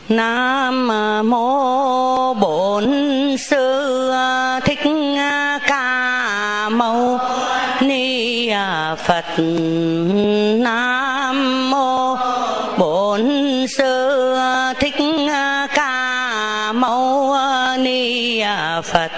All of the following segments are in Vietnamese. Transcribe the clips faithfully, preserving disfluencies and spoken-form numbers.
Nam mô Bổn Sư Thích Ca Mâu Ni Phật. Nam mô Bổn Sư Thích Ca Mâu Ni Phật.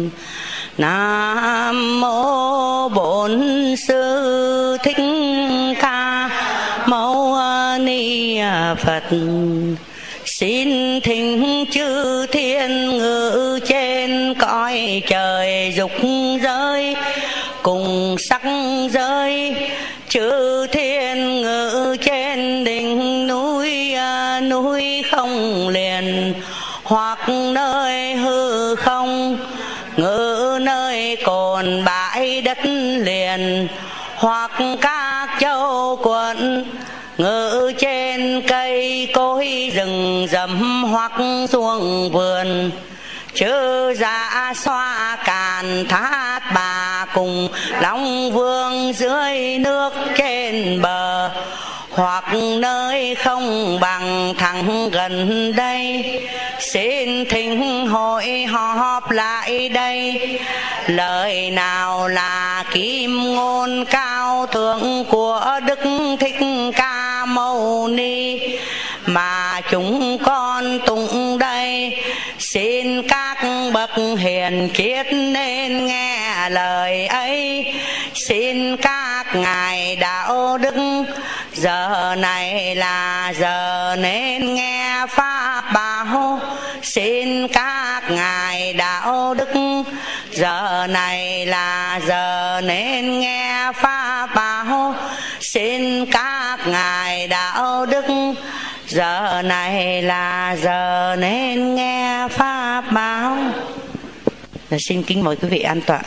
Nam mô Bổn Sư Thích Ca Mâu Ni Phật. Xin thỉnh chư thiên ngự trên cõi trời dục giới cùng sắc giới, chư thiên ngự trên đỉnh núi núi không liền, hoặc nơi hư không ngự nơi cồn bãi đất liền, hoặc các châu quận ngự trên cây cối rừng rậm, hoặc xuống vườn chư dạ xoa càn thác bà cùng long vương dưới nước trên bờ, hoặc nơi không bằng thẳng gần đây. Xin thỉnh hội họp lại đây, lời nào là kim ngôn cao thượng của Đức Thích Ca Mâu Ni mà chúng con tụng đây. Xin các bậc hiền triết nên nghe lời ấy. Xin các ngài đạo đức giờ này là giờ nên nghe pháp bảo. Xin các ngài đạo đức giờ này là giờ nên nghe pháp bảo. Xin các ngài đạo đức giờ này là giờ nên nghe pháp bảo. Xin kính mời quý vị an tọa.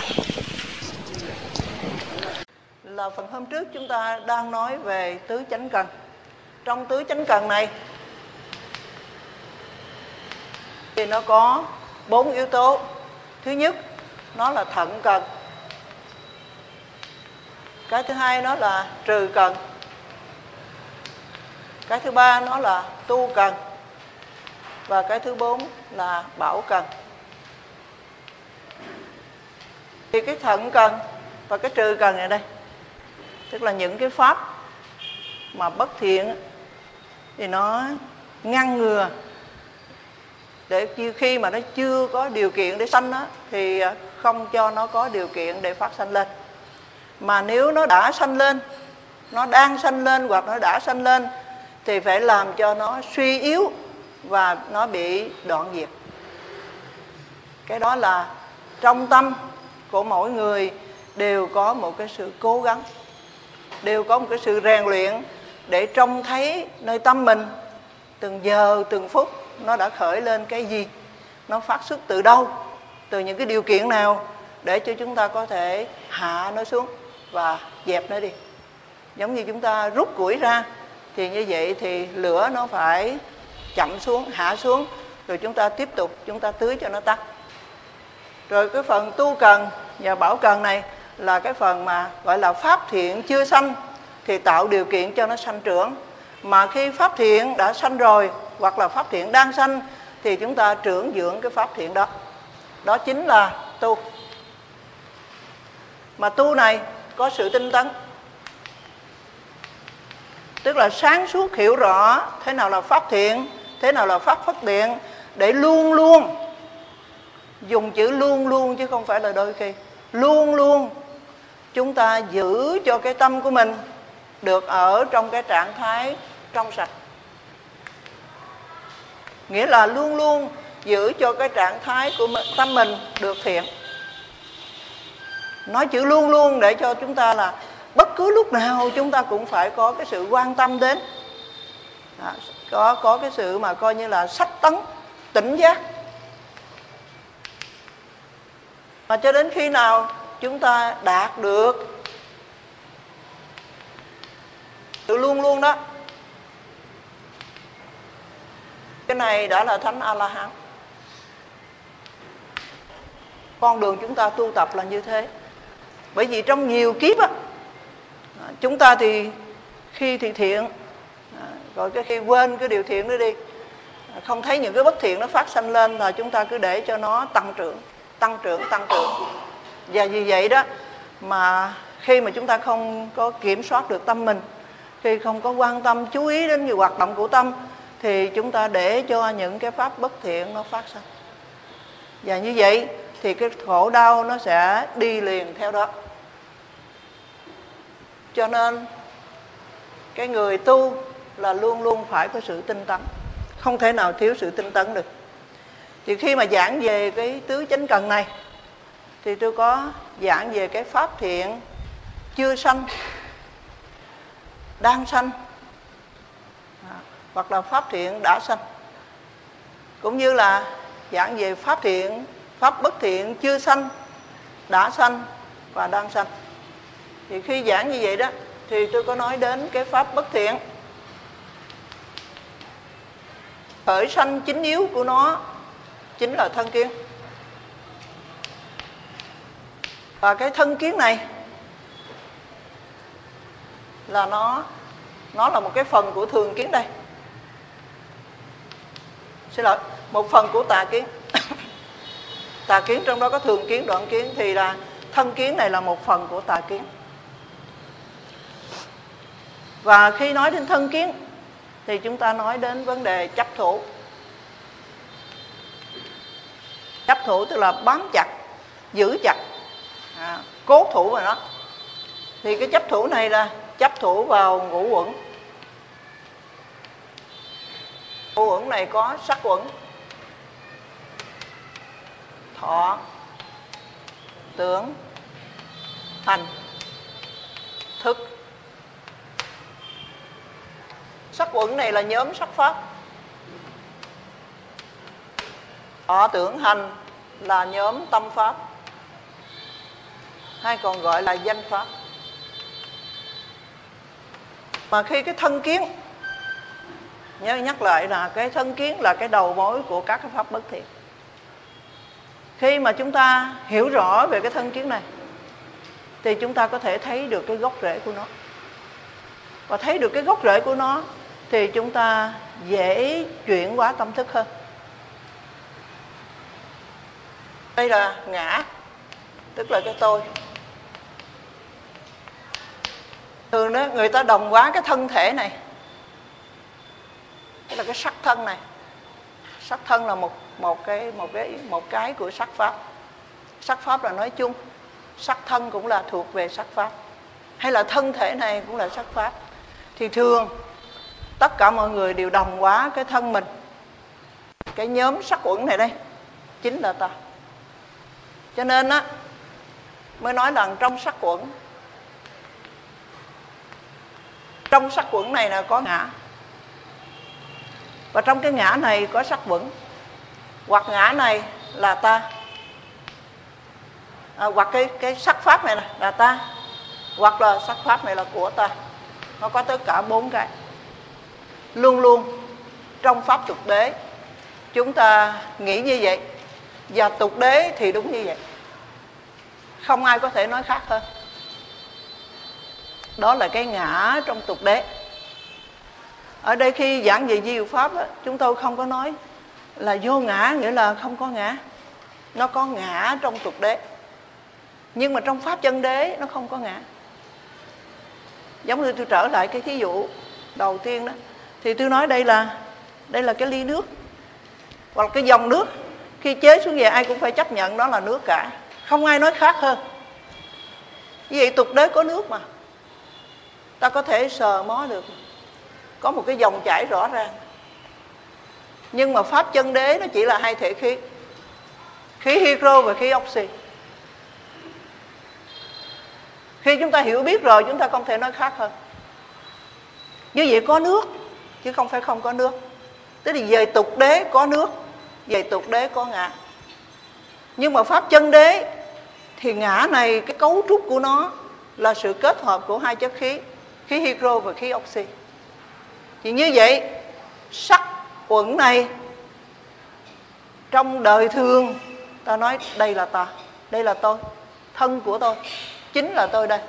Là phần hôm trước chúng ta đang nói về tứ chánh cần. Trong tứ chánh cần này thì nó có bốn yếu tố. Thứ nhất, nó là thận cần. Cái thứ hai, nó là trừ cần. Cái thứ ba, nó là tu cần. Và cái thứ bốn là bảo cần. Thì cái thận cần và cái trừ cần này đây, tức là những cái pháp mà bất thiện thì nó ngăn ngừa để khi mà nó chưa có điều kiện để sanh đó, thì không cho nó có điều kiện để phát sanh lên. Mà nếu nó đã sanh lên, nó đang sanh lên hoặc nó đã sanh lên thì phải làm cho nó suy yếu và nó bị đoạn diệt. Cái đó là trong tâm của mỗi người đều có một cái sự cố gắng, đều có một cái sự rèn luyện để trông thấy nơi tâm mình từng giờ từng phút nó đã khởi lên cái gì, nó phát xuất từ đâu, từ những cái điều kiện nào, để cho chúng ta có thể hạ nó xuống và dẹp nó đi. Giống như chúng ta rút củi ra thì như vậy thì lửa nó phải chậm xuống, hạ xuống, rồi chúng ta tiếp tục chúng ta tưới cho nó tắt. Rồi cái phần tu cần và bảo cần này là cái phần mà gọi là pháp thiện chưa sanh thì tạo điều kiện cho nó sanh trưởng. Mà khi pháp thiện đã sanh rồi hoặc là pháp thiện đang sanh thì chúng ta trưởng dưỡng cái pháp thiện đó. Đó chính là tu. Mà tu này có sự tinh tấn, tức là sáng suốt hiểu rõ thế nào là pháp thiện, thế nào là pháp bất thiện, để luôn luôn, dùng chữ luôn luôn chứ không phải là đôi khi, luôn luôn chúng ta giữ cho cái tâm của mình được ở trong cái trạng thái trong sạch. Nghĩa là luôn luôn giữ cho cái trạng thái của tâm mình được thiện. Nói chữ luôn luôn để cho chúng ta là bất cứ lúc nào chúng ta cũng phải có cái sự quan tâm đến, à, có, có cái sự mà coi như là sách tấn, tỉnh giác. Mà cho đến khi nào chúng ta đạt được sự luôn luôn đó, cái này đã là thánh A-la-hán. Con đường chúng ta tu tập là như thế. Bởi vì trong nhiều kiếp á, chúng ta thì khi thì thiện, rồi cái khi quên cái điều thiện đó đi, Không thấy những cái bất thiện nó phát sanh lên là chúng ta cứ để cho nó tăng trưởng, tăng trưởng, tăng trưởng. Và vì vậy đó mà khi mà chúng ta không có kiểm soát được tâm mình, khi không có quan tâm chú ý đến nhiều hoạt động của tâm, thì chúng ta để cho những cái pháp bất thiện nó phát sinh. Và như vậy thì cái khổ đau nó sẽ đi liền theo đó. Cho nên cái người tu là luôn luôn phải có sự tinh tấn, không thể nào thiếu sự tinh tấn được. Thì khi mà giảng về cái tứ chánh cần này thì tôi có giảng về cái pháp thiện chưa sanh, đang sanh, à, hoặc là pháp thiện đã sanh, cũng như là giảng về pháp thiện, pháp bất thiện chưa sanh, đã sanh và đang sanh. Thì khi giảng như vậy đó thì tôi có nói đến cái pháp bất thiện. Khởi sanh chính yếu của nó chính là thân kiến. Và cái thân kiến này là nó nó là một cái phần của thường kiến đây. Xin lỗi, một phần của tà kiến. Tà kiến trong đó có thường kiến, đoạn kiến, thì là thân kiến này là một phần của tà kiến. Và khi nói đến thân kiến thì chúng ta nói đến vấn đề chấp thủ. Chấp thủ tức là bám chặt, giữ chặt, à, cố thủ vào nó. Thì cái chấp thủ này là chấp thủ vào ngũ uẩn. Ngũ uẩn này có sắc uẩn, thọ, tưởng, hành, thức. Sắc uẩn này là nhóm sắc pháp. Thọ, tưởng, hành là nhóm tâm pháp, hay còn gọi là danh pháp. Mà khi cái thân kiến, nhớ nhắc lại là cái thân kiến là cái đầu mối của các cái pháp bất thiện. Khi mà chúng ta hiểu rõ về cái thân kiến này thì chúng ta có thể thấy được cái gốc rễ của nó. Và thấy được cái gốc rễ của nó thì chúng ta dễ chuyển hóa tâm thức hơn. Đây là ngã, tức là cái tôi. Thường đó người ta đồng hóa cái thân thể này, tức là cái sắc thân này. Sắc thân là một một cái một cái một cái của sắc pháp. Sắc pháp là nói chung, sắc thân cũng là thuộc về sắc pháp, hay là thân thể này cũng là sắc pháp. Thì thường tất cả mọi người đều đồng hóa cái thân mình, cái nhóm sắc uẩn này đây chính là ta. Cho nên á mới nói rằng trong sắc uẩn, trong sắc uẩn này là có ngã, và trong cái ngã này có sắc uẩn. Hoặc ngã này là ta, à, hoặc cái cái sắc pháp này là ta, hoặc là sắc pháp này là của ta. Nó có tất cả bốn cái. Luôn luôn trong pháp tục đế chúng ta nghĩ như vậy, và tục đế thì đúng như vậy, không ai có thể nói khác hơn. Đó là cái ngã trong tục đế. Ở đây khi giảng về diệu pháp đó, chúng tôi không có nói là vô ngã, nghĩa là không có ngã. Nó có ngã trong tục đế, nhưng mà trong pháp chân đế nó không có ngã. Giống như tôi trở lại cái thí dụ đầu tiên đó, thì tôi nói đây là đây là cái ly nước, hoặc là cái dòng nước. Khi chế xuống về ai cũng phải chấp nhận đó là nước cả, không ai nói khác hơn. Như vậy tục đế có nước mà, ta có thể sờ mó được, có một cái dòng chảy rõ ràng. Nhưng mà pháp chân đế nó chỉ là hai thể khí, khí hydro và khí oxy. Khi chúng ta hiểu biết rồi, chúng ta không thể nói khác hơn. Như vậy có nước, chứ không phải không có nước. Thế thì về tục đế có nước, về tục đế có ngã. Nhưng mà pháp chân đế thì ngã này, cái cấu trúc của nó là sự kết hợp của hai chất khí, khí hydro và khí oxy. Thì như vậy sắc uẩn này trong đời thường ta nói đây là ta, đây là tôi, thân của tôi, chính là tôi đây.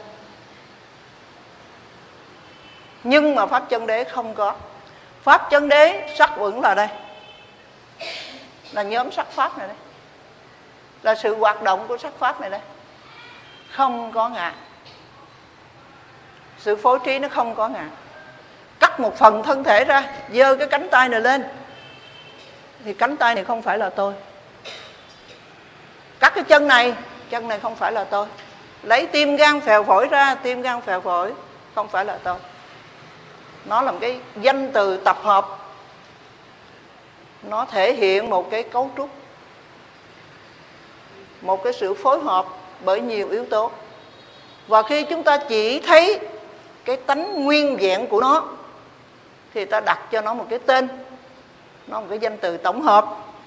Nhưng mà pháp chân đế không có. Pháp chân đế sắc uẩn là đây, là nhóm sắc pháp này đấy, là sự hoạt động của sắc pháp này đấy, không có ngã. Sự phối trí nó không có ngã. Cắt một phần thân thể ra, giơ cái cánh tay này lên thì cánh tay này không phải là tôi. Cắt cái chân này, chân này không phải là tôi. Lấy tim gan phèo phổi ra, tim gan phèo phổi không phải là tôi. Nó là một cái danh từ tập hợp, nó thể hiện một cái cấu trúc, một cái sự phối hợp bởi nhiều yếu tố. Và khi chúng ta chỉ thấy cái tánh nguyên vẹn của nó thì ta đặt cho nó một cái tên, nó một cái danh từ tổng hợp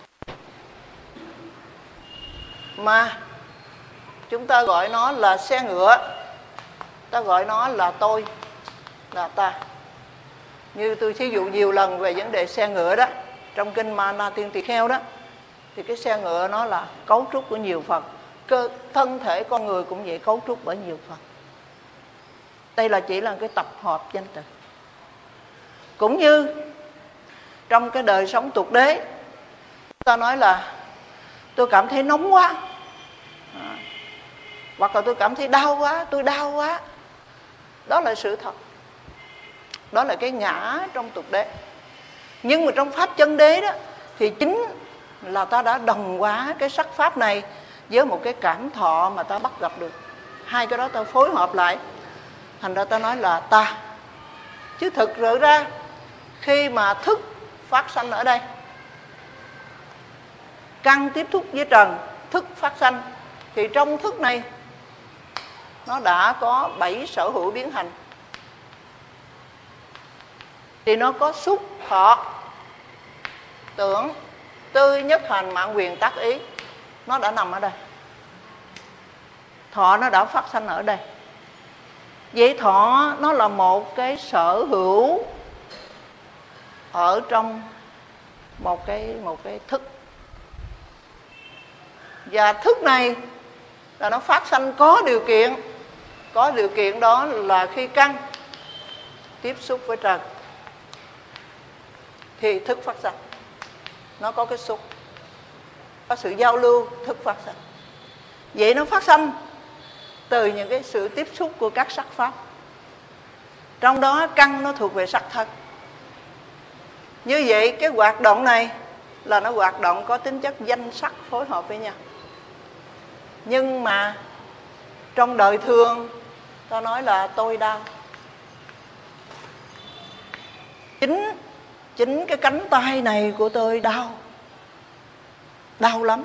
mà chúng ta gọi nó là xe ngựa, ta gọi nó là tôi, là ta. Như tôi thí dụ nhiều lần về vấn đề xe ngựa đó, trong kinh Ma Na Tiên Tỳ Kheo đó, thì cái xe ngựa nó là cấu trúc của nhiều phần. Cơ thân thể con người cũng vậy, cấu trúc bởi nhiều phần. Đây là chỉ là cái tập hợp danh từ. Cũng như trong cái đời sống tục đế, ta nói là tôi cảm thấy nóng quá, à, hoặc là tôi cảm thấy đau quá, tôi đau quá. Đó là sự thật, đó là cái ngã trong tục đế. Nhưng mà trong pháp chân đế đó thì chính là ta đã đồng hóa cái sắc pháp này với một cái cảm thọ mà ta bắt gặp được. Hai cái đó ta phối hợp lại, thành ra ta nói là ta. Chứ thực sự ra khi mà thức phát sanh ở đây, căn tiếp xúc với trần, thức phát sanh, thì trong thức này nó đã có bảy sở hữu biến hành. Thì nó có xúc, thọ, tưởng, tư, nhất hành, mạng, quyền, tác, ý. Nó đã nằm ở đây. Thọ nó đã phát sanh ở đây. Vậy thọ nó là một cái sở hữu ở trong một cái, một cái thức. Và thức này là nó phát sanh có điều kiện. Có điều kiện đó là khi căn tiếp xúc với trần thì thức phát sanh. Nó có cái xúc, có sự giao lưu, thức phát sanh. Vậy nó phát sanh từ những cái sự tiếp xúc của các sắc pháp. Trong đó căn nó thuộc về sắc thân. Như vậy cái hoạt động này là nó hoạt động có tính chất danh sắc phối hợp với nhau. Nhưng mà trong đời thường ta nói là tôi đau. Chính Chính cái cánh tay này của tôi đau, đau lắm.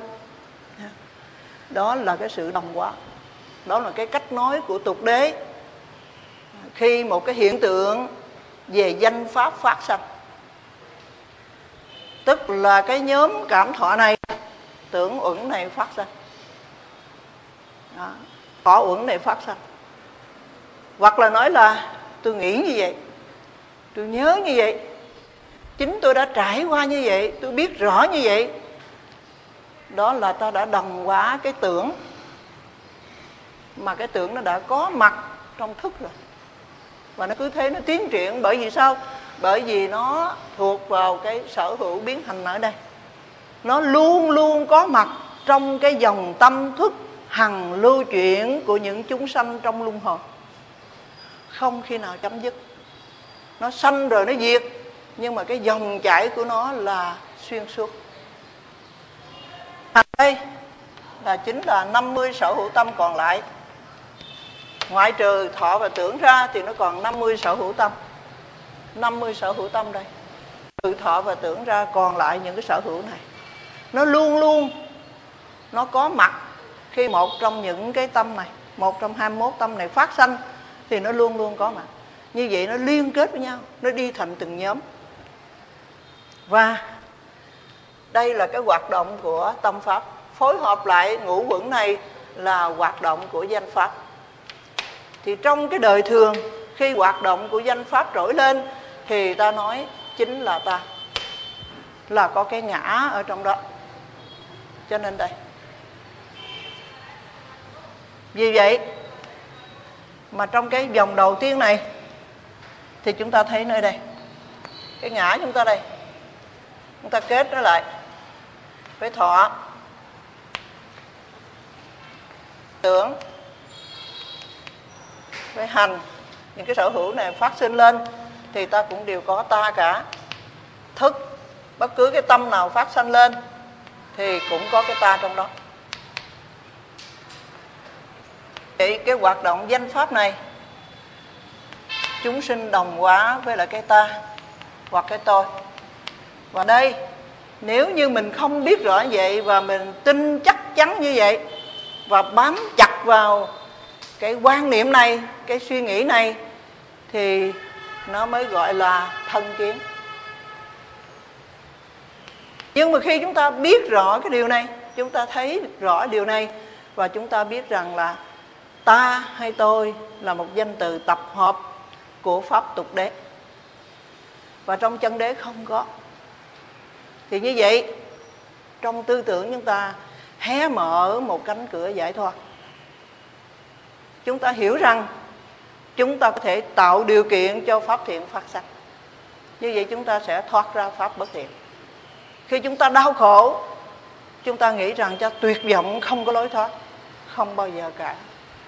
Đó là cái sự đồng hóa. Đó là cái cách nói của tục đế khi một cái hiện tượng về danh pháp phát sanh. Tức là cái nhóm cảm thọ này, tưởng uẩn này phát sanh, thọ uẩn này phát sanh. Hoặc là nói là tôi nghĩ như vậy, tôi nhớ như vậy, chính tôi đã trải qua như vậy, tôi biết rõ như vậy. Đó là ta đã đồng hóa cái tưởng, mà cái tưởng nó đã có mặt trong thức rồi. Và nó cứ thế nó tiến triển. Bởi vì sao? Bởi vì nó thuộc vào cái sở hữu biến hành ở đây. Nó luôn luôn có mặt trong cái dòng tâm thức hằng lưu chuyển của những chúng sanh trong luân hồi, không khi nào chấm dứt. Nó sanh rồi nó diệt, nhưng mà cái dòng chảy của nó là xuyên suốt. Đây là chính là năm mươi sở hữu tâm còn lại. Ngoại trừ thọ và tưởng ra thì nó còn năm mươi sở hữu tâm. năm mươi sở hữu tâm đây. Trừ thọ và tưởng ra còn lại những cái sở hữu này. Nó luôn luôn nó có mặt khi một trong những cái tâm này, một trong hai mươi mốt tâm này phát sanh thì nó luôn luôn có mặt. Như vậy nó liên kết với nhau, nó đi thành từng nhóm. Và đây là cái hoạt động của tâm pháp. Phối hợp lại ngũ uẩn này là hoạt động của danh pháp. Thì trong cái đời thường, khi hoạt động của danh pháp trỗi lên thì ta nói chính là ta, là có cái ngã ở trong đó. Cho nên đây, vì vậy mà trong cái vòng đầu tiên này thì chúng ta thấy nơi đây, cái ngã chúng ta đây, chúng ta kết nó lại với thọ, tưởng, với hành. Những cái sở hữu này phát sinh lên thì ta cũng đều có ta cả. Thức, bất cứ cái tâm nào phát sanh lên thì cũng có cái ta trong đó. Vậy cái hoạt động danh pháp này, chúng sinh đồng hóa với lại cái ta hoặc cái tôi. Và đây, nếu như mình không biết rõ vậy và mình tin chắc chắn như vậy và bám chặt vào cái quan niệm này, cái suy nghĩ này, thì nó mới gọi là thân kiến. Nhưng mà khi chúng ta biết rõ cái điều này, chúng ta thấy rõ điều này, và chúng ta biết rằng là ta hay tôi là một danh từ tập hợp của pháp tục đế, và trong chân đế không có, thì như vậy trong tư tưởng chúng ta hé mở một cánh cửa giải thoát. Chúng ta hiểu rằng chúng ta có thể tạo điều kiện cho pháp thiện phát sanh. Như vậy chúng ta sẽ thoát ra pháp bất thiện. Khi chúng ta đau khổ, chúng ta nghĩ rằng cho tuyệt vọng không có lối thoát. Không bao giờ cả.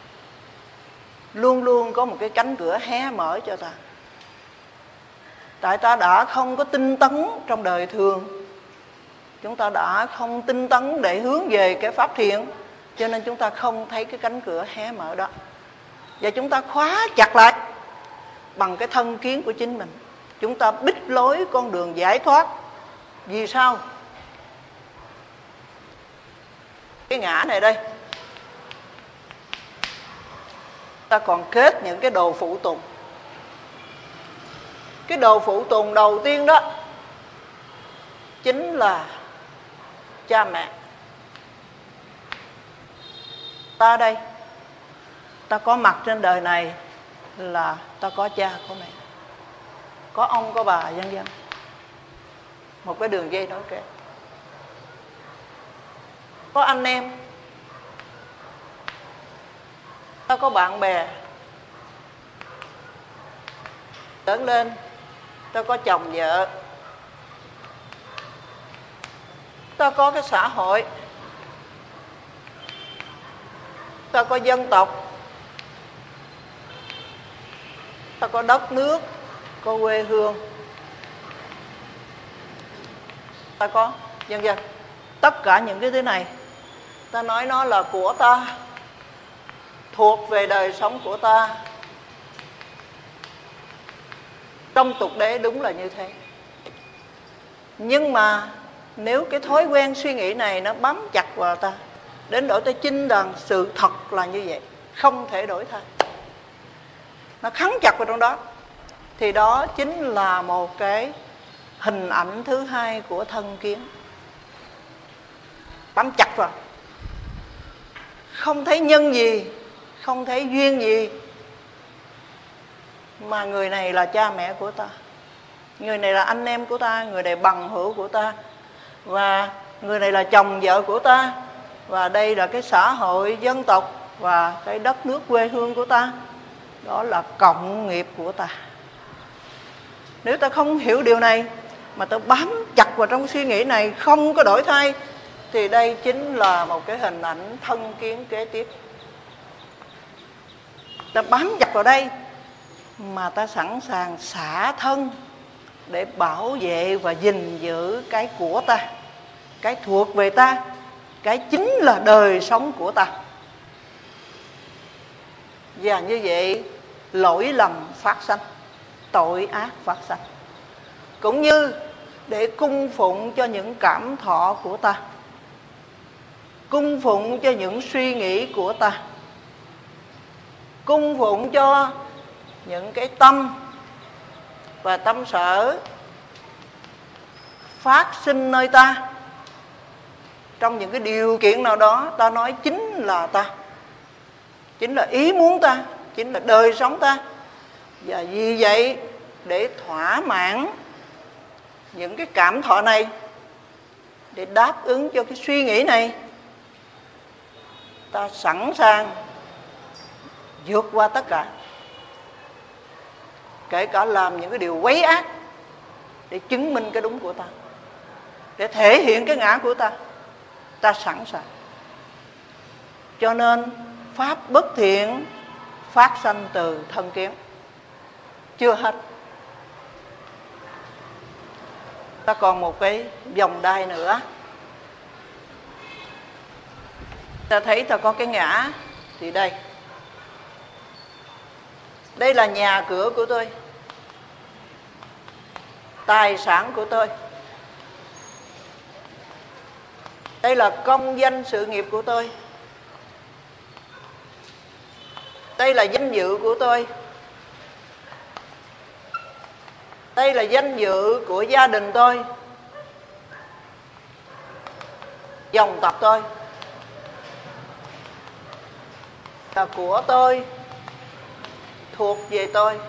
Luôn luôn có một cái cánh cửa hé mở cho ta. Tại ta đã không có tinh tấn trong đời thường, chúng ta đã không tinh tấn để hướng về cái pháp thiện, cho nên chúng ta không thấy cái cánh cửa hé mở đó. Và chúng ta khóa chặt lại bằng cái thân kiến của chính mình. Chúng ta bích lối con đường giải thoát. Vì sao? Cái ngã này đây, ta còn kết những cái đồ phụ tùng. Cái đồ phụ tùng đầu tiên đó chính là cha mẹ. Ta đây, ta có mặt trên đời này là ta có cha, có mẹ, có ông, có bà, vân vân. Một cái đường dây nối kết. Có anh em, ta có bạn bè. Lớn lên, ta có chồng vợ, ta có cái xã hội, ta có dân tộc, ta có đất nước, có quê hương, ta có vân vân. Tất cả những cái thứ này ta nói nó là của ta, thuộc về đời sống của ta. Trong tục đế đúng là như thế. Nhưng mà nếu cái thói quen suy nghĩ này nó bám chặt vào ta, đến đổi tới chinh rằng sự thật là như vậy, không thể đổi thay, nó khắng chặt vào trong đó, thì đó chính là một cái hình ảnh thứ hai của thân kiến. Bám chặt vào, không thấy nhân gì, không thấy duyên gì, mà người này là cha mẹ của ta, người này là anh em của ta, người này bằng hữu của ta, và người này là chồng vợ của ta, và đây là cái xã hội, dân tộc và cái đất nước quê hương của ta. Đó là cộng nghiệp của ta. Nếu ta không hiểu điều này mà ta bám chặt vào trong suy nghĩ này không có đổi thay, thì đây chính là một cái hình ảnh thân kiến kế tiếp. Ta bám chặt vào đây mà ta sẵn sàng xả thân để bảo vệ và gìn giữ cái của ta, cái thuộc về ta, cái chính là đời sống của ta. Và như vậy lỗi lầm phát sanh, tội ác phát sanh, cũng như để cung phụng cho những cảm thọ của ta, cung phụng cho những suy nghĩ của ta, cung phụng cho những cái tâm và tâm sở phát sinh nơi ta. Trong những cái điều kiện nào đó ta nói chính là ta, chính là ý muốn ta, chính là đời sống ta. Và vì vậy để thỏa mãn những cái cảm thọ này, để đáp ứng cho cái suy nghĩ này, ta sẵn sàng vượt qua tất cả, kể cả làm những cái điều quấy ác để chứng minh cái đúng của ta, để thể hiện cái ngã của ta. ta sẵn sàng. Cho nên pháp bất thiện phát sanh từ thân kiến. Chưa hết, ta còn một cái vòng đai nữa. Ta thấy ta có cái ngã thì đây, đây là nhà cửa của tôi, tài sản của tôi, đây là công danh sự nghiệp của tôi, đây là danh dự của tôi, đây là danh dự của gia đình tôi, dòng tộc tôi, là của tôi, thuộc về tôi,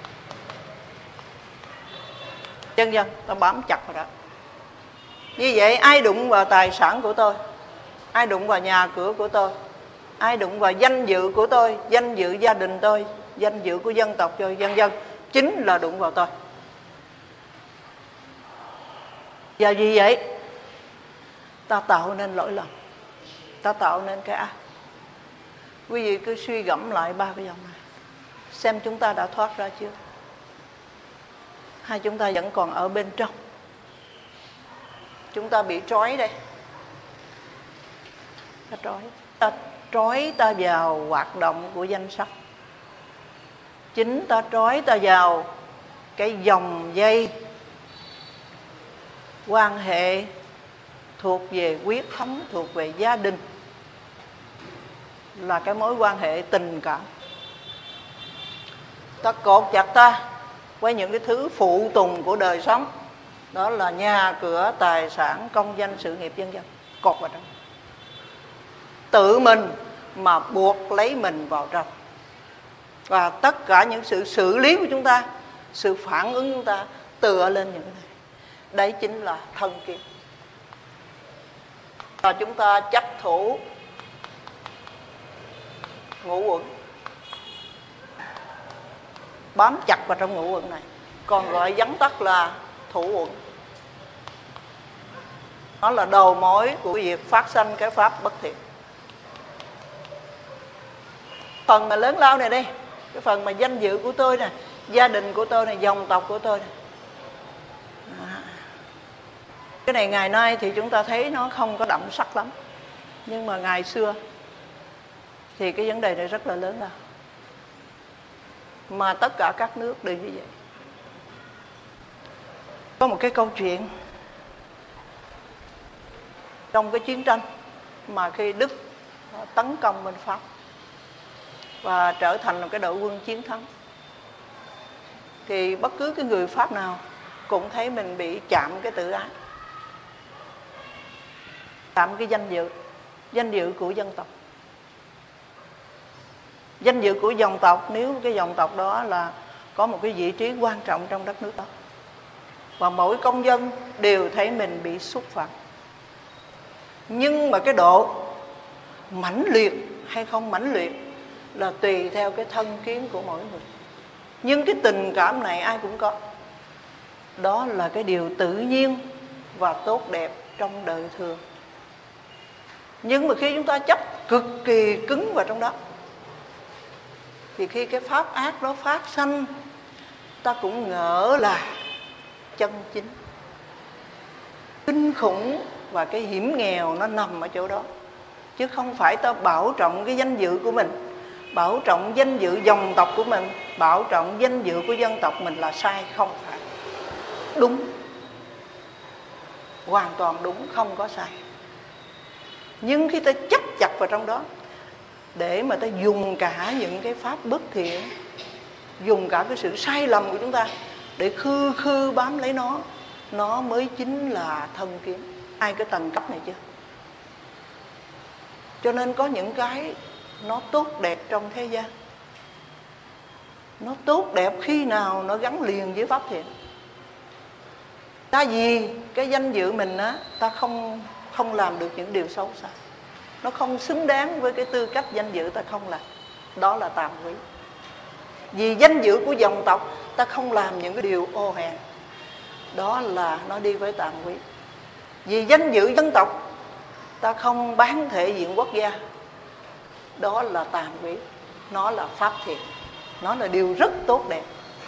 vân vân. Ta bám chặt vào đó. Như vậy ai đụng vào tài sản của tôi, ai đụng vào nhà cửa của tôi, ai đụng vào danh dự của tôi, danh dự gia đình tôi, danh dự của dân tộc tôi, vân vân, chính là đụng vào tôi. Và vì vậy ta tạo nên lỗi lầm, ta tạo nên cái ác. Quý vị cứ suy gẫm lại ba cái dòng này, xem chúng ta đã thoát ra chưa, hay chúng ta vẫn còn ở bên trong. Chúng ta bị trói đây, ta trói ta trói ta vào hoạt động của danh sắc. Chính ta trói ta vào cái dòng dây quan hệ thuộc về huyết thống, thuộc về gia đình, là cái mối quan hệ tình cảm. Ta cột chặt ta với những cái thứ phụ tùng của đời sống, đó là nhà cửa, tài sản, công danh, sự nghiệp, vân vân, cột vào trong. Tự mình mà buộc lấy mình vào trong. Và tất cả những sự xử lý của chúng ta, sự phản ứng của chúng ta tựa lên những cái này. Đấy chính là thân kiến. Và chúng ta chấp thủ ngũ uẩn, bám chặt vào trong ngũ uẩn này, còn gọi vắn tắt là thủ uẩn. Nó là đầu mối của việc phát sanh cái pháp bất thiện. Phần mà lớn lao này đây, cái phần mà danh dự của tôi nè, gia đình của tôi nè, dòng tộc của tôi nè, cái này ngày nay thì chúng ta thấy nó không có đậm sắc lắm, nhưng mà ngày xưa thì cái vấn đề này rất là lớn lao. Mà tất cả các nước đều như vậy. Có một cái câu chuyện trong cái chiến tranh mà khi Đức tấn công bên Pháp và trở thành một cái đội quân chiến thắng, thì bất cứ cái người Pháp nào cũng thấy mình bị chạm cái tự ái, chạm cái danh dự, danh dự của dân tộc, danh dự của dòng tộc, nếu cái dòng tộc đó là có một cái vị trí quan trọng trong đất nước đó. Và mỗi công dân đều thấy mình bị xúc phạm. Nhưng mà cái độ mãnh liệt hay không mãnh liệt là tùy theo cái thân kiến của mỗi người. Nhưng cái tình cảm này ai cũng có. Đó là cái điều tự nhiên và tốt đẹp trong đời thường. Nhưng mà khi chúng ta chấp cực kỳ cứng vào trong đó, thì khi cái pháp ác đó phát sanh, ta cũng ngỡ là chân chính. Kinh khủng và cái hiểm nghèo nó nằm ở chỗ đó. Chứ không phải ta bảo trọng cái danh dự của mình, bảo trọng danh dự dòng tộc của mình, bảo trọng danh dự của dân tộc mình là sai, không phải. Đúng, hoàn toàn đúng, không có sai. Nhưng khi ta chấp chặt vào trong đó, để mà ta dùng cả những cái pháp bất thiện, dùng cả cái sự sai lầm của chúng ta để khư khư bám lấy nó, nó mới chính là thân kiến. Ai cái tầng cấp này chưa? Cho nên có những cái nó tốt đẹp trong thế gian, nó tốt đẹp khi nào nó gắn liền với pháp thiện. Ta vì cái danh dự mình á, ta không không làm được những điều xấu xa, nó không xứng đáng với cái tư cách danh dự, ta không làm, đó là tàm quý. Vì danh dự của dòng tộc, ta không làm những cái điều ô hèn, đó là nó đi với tàm quý. Vì danh dự dân tộc, ta không bán thể diện quốc gia, đó là tàn quỷ, nó là pháp thiện, nó là điều rất tốt đẹp.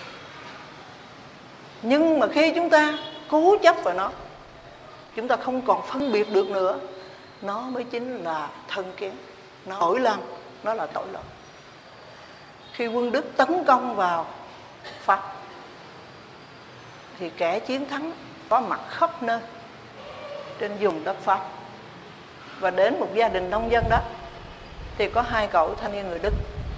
Nhưng mà khi chúng ta cố chấp vào nó, chúng ta không còn phân biệt được nữa, nó mới chính là thân kiến, nó tội lầm, nó là tội lỗi. Khi quân Đức tấn công vào Pháp thì kẻ chiến thắng có mặt khắp nơi trên vùng đất Pháp. Và đến một gia đình nông dân đó thì có hai cậu thanh niên người Đức,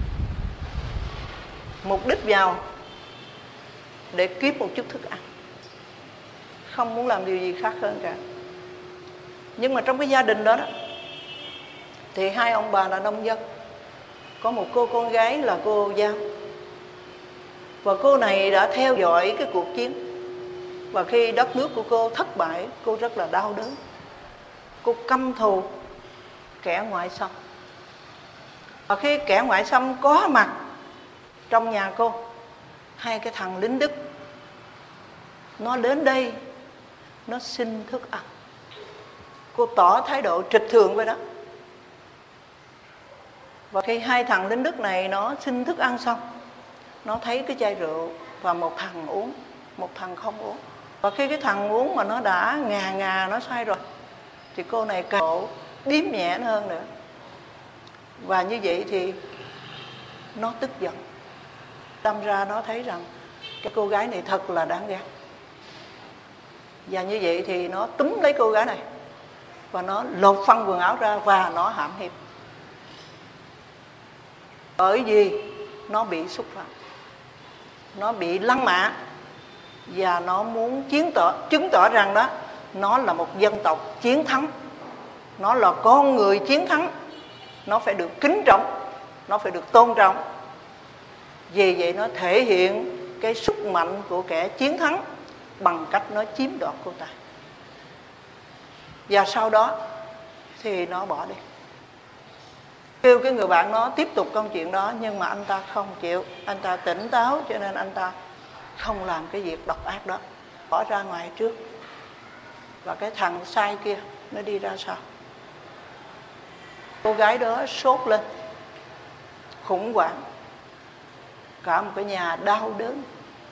mục đích vào để kiếm một chút thức ăn, không muốn làm điều gì khác hơn cả. Nhưng mà trong cái gia đình đó, đó thì hai ông bà là nông dân, có một cô con gái là cô Giao. Và cô này đã theo dõi cái cuộc chiến, và khi đất nước của cô thất bại, cô rất là đau đớn. Cô căm thù kẻ ngoại xâm. Và khi kẻ ngoại xâm có mặt trong nhà cô, hai cái thằng lính Đức nó đến đây, nó xin thức ăn. Cô tỏ thái độ trịch thượng với đó. Và khi hai thằng lính Đức này nó xin thức ăn xong, nó thấy cái chai rượu và một thằng uống, một thằng không uống. Và khi cái thằng uống mà nó đã ngà ngà, nó say rồi, thì cô này càng độ điếm nhẹ hơn nữa. Và như vậy thì nó tức giận. Đâm ra nó thấy rằng cái cô gái này thật là đáng ghét. Và như vậy thì nó túm lấy cô gái này và nó lột phăng quần áo ra và nó hãm hiếp. Bởi vì nó bị xúc phạm, nó bị lăng mạ, và nó muốn chứng tỏ, chứng tỏ rằng đó nó là một dân tộc chiến thắng, nó là con người chiến thắng, nó phải được kính trọng, nó phải được tôn trọng. Vì vậy nó thể hiện cái sức mạnh của kẻ chiến thắng bằng cách nó chiếm đoạt cô ta. Và sau đó thì nó bỏ đi, kêu cái người bạn nó tiếp tục câu chuyện đó. Nhưng mà anh ta không chịu, anh ta tỉnh táo, cho nên anh ta không làm cái việc độc ác đó, bỏ ra ngoài trước. Và cái thằng sai kia nó đi ra sau. Cô gái đó sốt lên, khủng hoảng, cả một cái nhà đau đớn.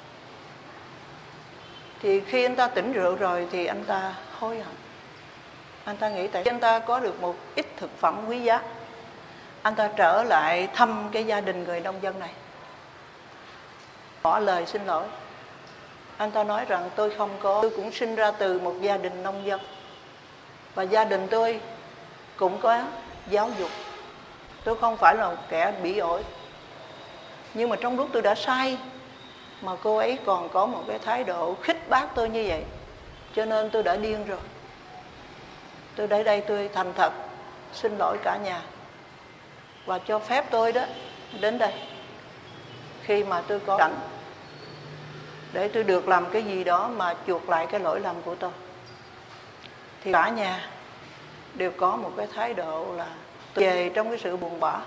Thì khi anh ta tỉnh rượu rồi thì anh ta hối hận. Anh ta nghĩ tại anh ta có được một ít thực phẩm quý giá, anh ta trở lại thăm cái gia đình người nông dân này, bỏ lời xin lỗi. Anh ta nói rằng tôi không có, tôi cũng sinh ra từ một gia đình nông dân, và gia đình tôi cũng có giáo dục, tôi không phải là một kẻ bỉ ổi. Nhưng mà trong lúc tôi đã sai mà cô ấy còn có một cái thái độ khích bác tôi như vậy, cho nên tôi đã điên rồi. Tôi đến đây tôi thành thật xin lỗi cả nhà, và cho phép tôi đó đến đây khi mà tôi có rảnh, để tôi được làm cái gì đó mà chuộc lại cái lỗi lầm của tôi. Thì cả nhà đều có một cái thái độ là về trong cái sự buồn bã.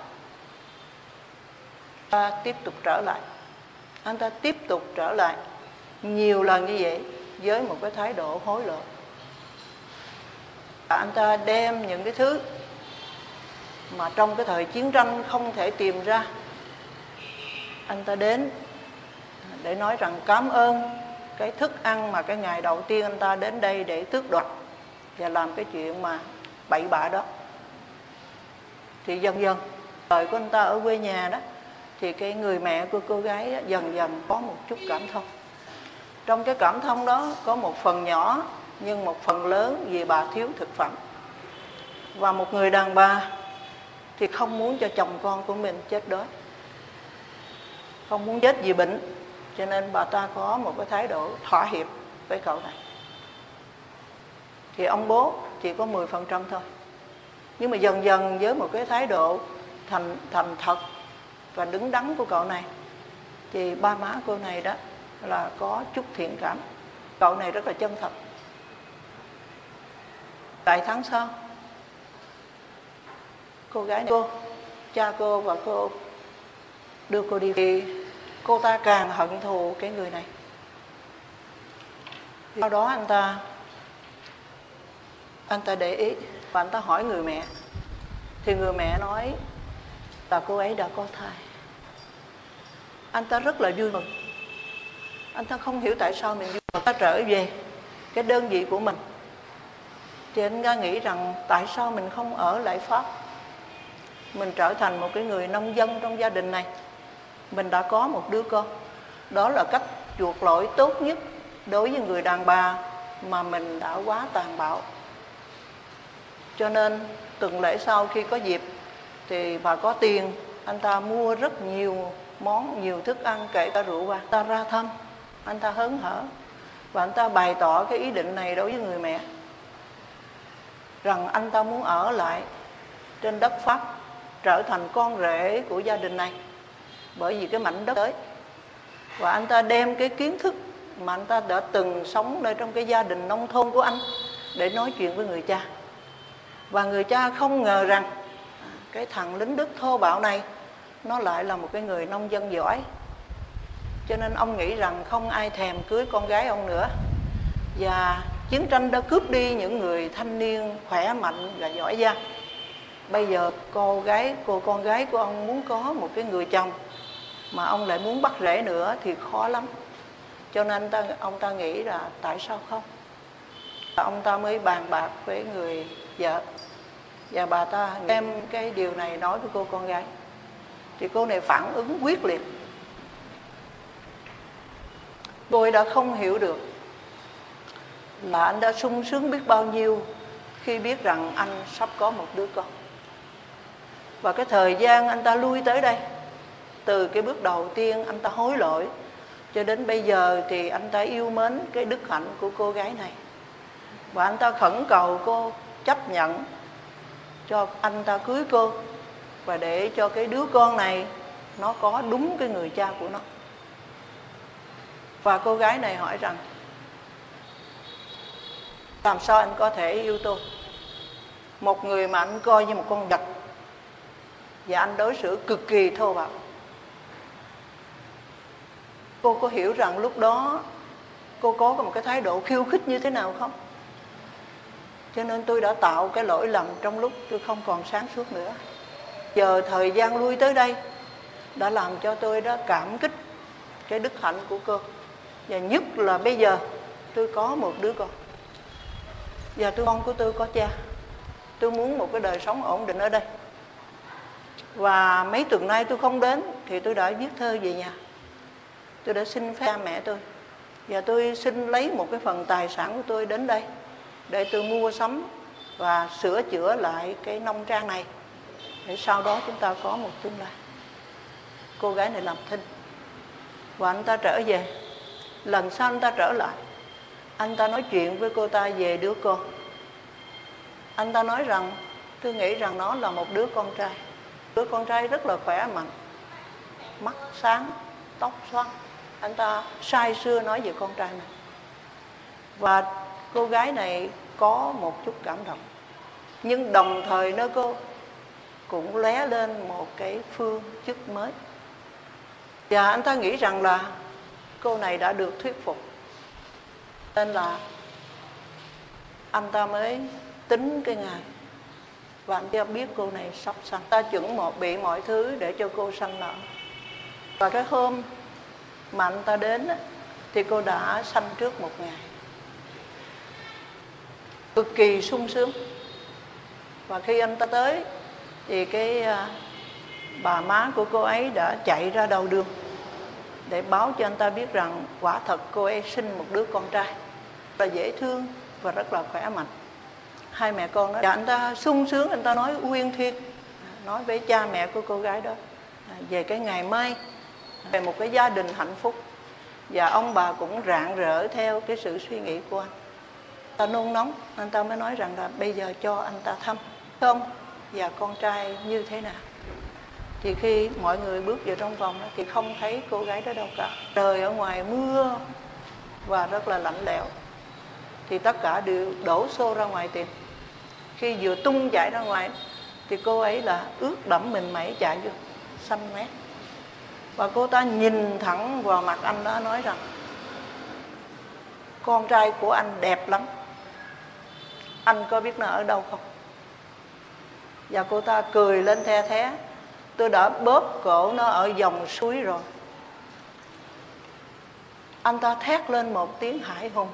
Ta tiếp tục trở lại, anh ta tiếp tục trở lại nhiều lần như vậy với một cái thái độ hối lộ. Anh ta đem những cái thứ mà trong cái thời chiến tranh không thể tìm ra, anh ta đến để nói rằng cảm ơn cái thức ăn mà cái ngày đầu tiên anh ta đến đây để tước đoạt và làm cái chuyện mà bậy bạ đó. Thì dần dần đời của anh ta ở quê nhà đó, thì cái người mẹ của cô gái đó, dần dần có một chút cảm thông. Trong cái cảm thông đó có một phần nhỏ, nhưng một phần lớn vì bà thiếu thực phẩm. Và một người đàn bà thì không muốn cho chồng con của mình chết đói, không muốn chết vì bệnh, cho nên bà ta có một cái thái độ thỏa hiệp với cậu này. Thì ông bố chỉ có mười phần trăm thôi. Nhưng mà dần dần với một cái thái độ thành, thành thật và đứng đắn của cậu này, thì ba má cô này đó là có chút thiện cảm. Cậu này rất là chân thật. Vài tháng sau, cô gái này, cô, cha cô và cô đưa cô đi, thì cô ta càng hận thù cái người này. Sau đó anh ta Anh ta để ý và anh ta hỏi người mẹ. Thì người mẹ nói là cô ấy đã có thai. Anh ta rất là vui mừng. Anh ta không hiểu tại sao mình vui mừng. Anh ta trở về cái đơn vị của mình. Thì anh ta nghĩ rằng tại sao mình không ở lại Pháp, mình trở thành một cái người nông dân trong gia đình này. Mình đã có một đứa con. Đó là cách chuộc lỗi tốt nhất đối với người đàn bà mà mình đã quá tàn bạo. Cho nên tuần lễ sau khi có dịp thì bà có tiền, anh ta mua rất nhiều món, nhiều thức ăn, kể cả rượu vang. Anh ta ra thăm, anh ta hớn hở và anh ta bày tỏ cái ý định này đối với người mẹ, rằng anh ta muốn ở lại trên đất Pháp, trở thành con rể của gia đình này, bởi vì cái mảnh đất ấy. Và anh ta đem cái kiến thức mà anh ta đã từng sống ở trong cái gia đình nông thôn của anh để nói chuyện với người cha. Và người cha không ngờ rằng cái thằng lính Đức thô bạo này nó lại là một cái người nông dân giỏi. Cho nên ông nghĩ rằng không ai thèm cưới con gái ông nữa. Và chiến tranh đã cướp đi những người thanh niên khỏe mạnh và giỏi giang. Bây giờ cô gái, cô con gái của ông muốn có một cái người chồng mà ông lại muốn bắt rễ nữa thì khó lắm. Cho nên ta, ông ta nghĩ là tại sao không? Ông ta mới bàn bạc với người vợ. Và bà ta đem cái điều này nói với cô con gái. Thì cô này phản ứng quyết liệt. Cô ấy đã không hiểu được là anh đã sung sướng biết bao nhiêu khi biết rằng anh sắp có một đứa con. Và cái thời gian anh ta lui tới đây, từ cái bước đầu tiên anh ta hối lỗi cho đến bây giờ thì anh ta yêu mến cái đức hạnh của cô gái này. Và anh ta khẩn cầu cô chấp nhận cho anh ta cưới cô, và để cho cái đứa con này nó có đúng cái người cha của nó. Và cô gái này hỏi rằng làm sao anh có thể yêu tôi, một người mà anh coi như một con vật, và anh đối xử cực kỳ thô bạo. Cô có hiểu rằng lúc đó cô có một cái thái độ khiêu khích như thế nào không? Cho nên tôi đã tạo cái lỗi lầm trong lúc tôi không còn sáng suốt nữa. Giờ thời gian lui tới đây đã làm cho tôi đã cảm kích cái đức hạnh của cô. Và nhất là bây giờ tôi có một đứa con, và đứa con của tôi có cha. Tôi muốn một cái đời sống ổn định ở đây. Và mấy tuần nay tôi không đến thì tôi đã viết thơ về nhà. Tôi đã xin phép cha mẹ tôi, và tôi xin lấy một cái phần tài sản của tôi đến đây để tôi mua sắm và sửa chữa lại cái nông trang này, để sau đó chúng ta có một tương lai. Cô gái này làm thinh. Và anh ta trở về. Lần sau anh ta trở lại, anh ta nói chuyện với cô ta về đứa con. Anh ta nói rằng tôi nghĩ rằng nó là một đứa con trai. Đứa con trai rất là khỏe mạnh, mắt sáng, tóc xoăn. Anh ta say sưa nói về con trai này. Và cô gái này có một chút cảm động. Nhưng đồng thời nơi cô cũng lóe lên một cái phương chức mới. Và anh ta nghĩ rằng là cô này đã được thuyết phục, nên là anh ta mới tính cái ngày. Và anh ta biết cô này sắp sanh. Ta chuẩn một bị mọi thứ để cho cô sanh nở. Và cái hôm mà anh ta đến thì cô đã sanh trước một ngày, cực kỳ sung sướng. Và khi anh ta tới thì cái bà má của cô ấy đã chạy ra đầu đường để báo cho anh ta biết rằng quả thật cô ấy sinh một đứa con trai, và dễ thương và rất là khỏe mạnh. Hai mẹ con đó, và anh ta sung sướng, anh ta nói uyên thuyên, nói với cha mẹ của cô gái đó về cái ngày mai, về một cái gia đình hạnh phúc. Và ông bà cũng rạng rỡ theo cái sự suy nghĩ của anh. Ta nôn nóng, anh ta mới nói rằng là bây giờ cho anh ta thăm không và con trai như thế nào. Thì khi mọi người bước vào trong phòng đó, thì không thấy cô gái đó đâu cả. Trời ở ngoài mưa và rất là lạnh lẽo. Thì tất cả đều đổ xô ra ngoài tìm. Khi vừa tung chạy ra ngoài thì cô ấy là ướt đẫm mình mẩy chạy vô, xanh mét. Và cô ta nhìn thẳng vào mặt anh đó nói rằng con trai của anh đẹp lắm. Anh có biết nó ở đâu không? Và cô ta cười lên the thé. Tôi đã bóp cổ nó ở dòng suối rồi. Anh ta thét lên một tiếng hãi hùng.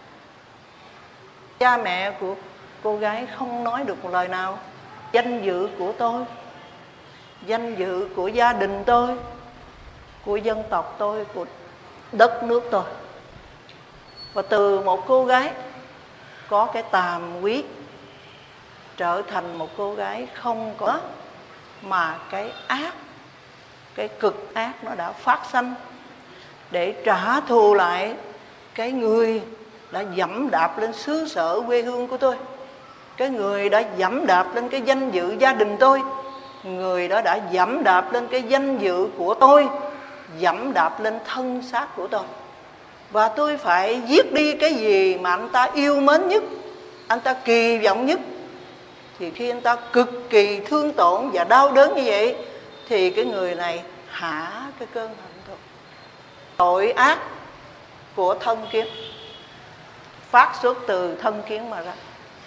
Cha mẹ của cô gái không nói được một lời nào. Danh dự của tôi, danh dự của gia đình tôi, của dân tộc tôi, của đất nước tôi. Và từ một cô gái có cái tàm quý trở thành một cô gái không có, mà cái ác, cái cực ác nó đã phát sanh để trả thù lại cái người đã dẫm đạp lên xứ sở quê hương của tôi, cái người đã dẫm đạp lên cái danh dự gia đình tôi, người đó đã dẫm đạp lên cái danh dự của tôi, dẫm đạp lên thân xác của tôi. Và tôi phải giết đi cái gì mà anh ta yêu mến nhất, anh ta kỳ vọng nhất. Thì khi anh ta cực kỳ thương tổn và đau đớn như vậy, thì cái người này hả cái cơn hận thù. Tội ác của thân kiến phát xuất từ thân kiến mà ra.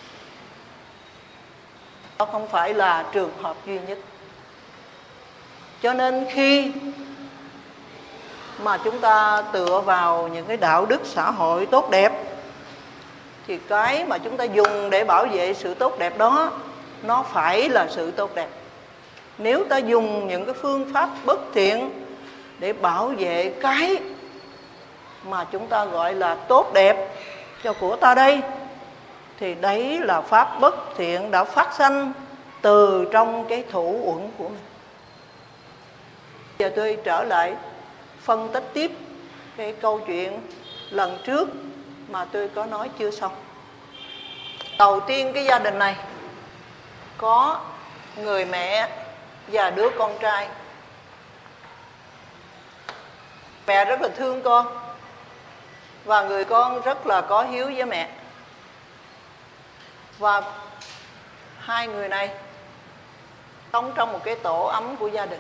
Đó không phải là trường hợp duy nhất. Cho nên khi mà chúng ta tựa vào những cái đạo đức xã hội tốt đẹp, thì cái mà chúng ta dùng để bảo vệ sự tốt đẹp đó, nó phải là sự tốt đẹp. Nếu ta dùng những cái phương pháp bất thiện để bảo vệ cái mà chúng ta gọi là tốt đẹp cho của ta đây, thì đấy là pháp bất thiện đã phát sanh từ trong cái thủ uẩn của mình. Giờ tôi trở lại phân tích tiếp cái câu chuyện lần trước mà tôi có nói chưa xong. Đầu tiên cái gia đình này có người mẹ và đứa con trai. Mẹ rất là thương con, và người con rất là có hiếu với mẹ. Và hai người này sống trong một cái tổ ấm của gia đình.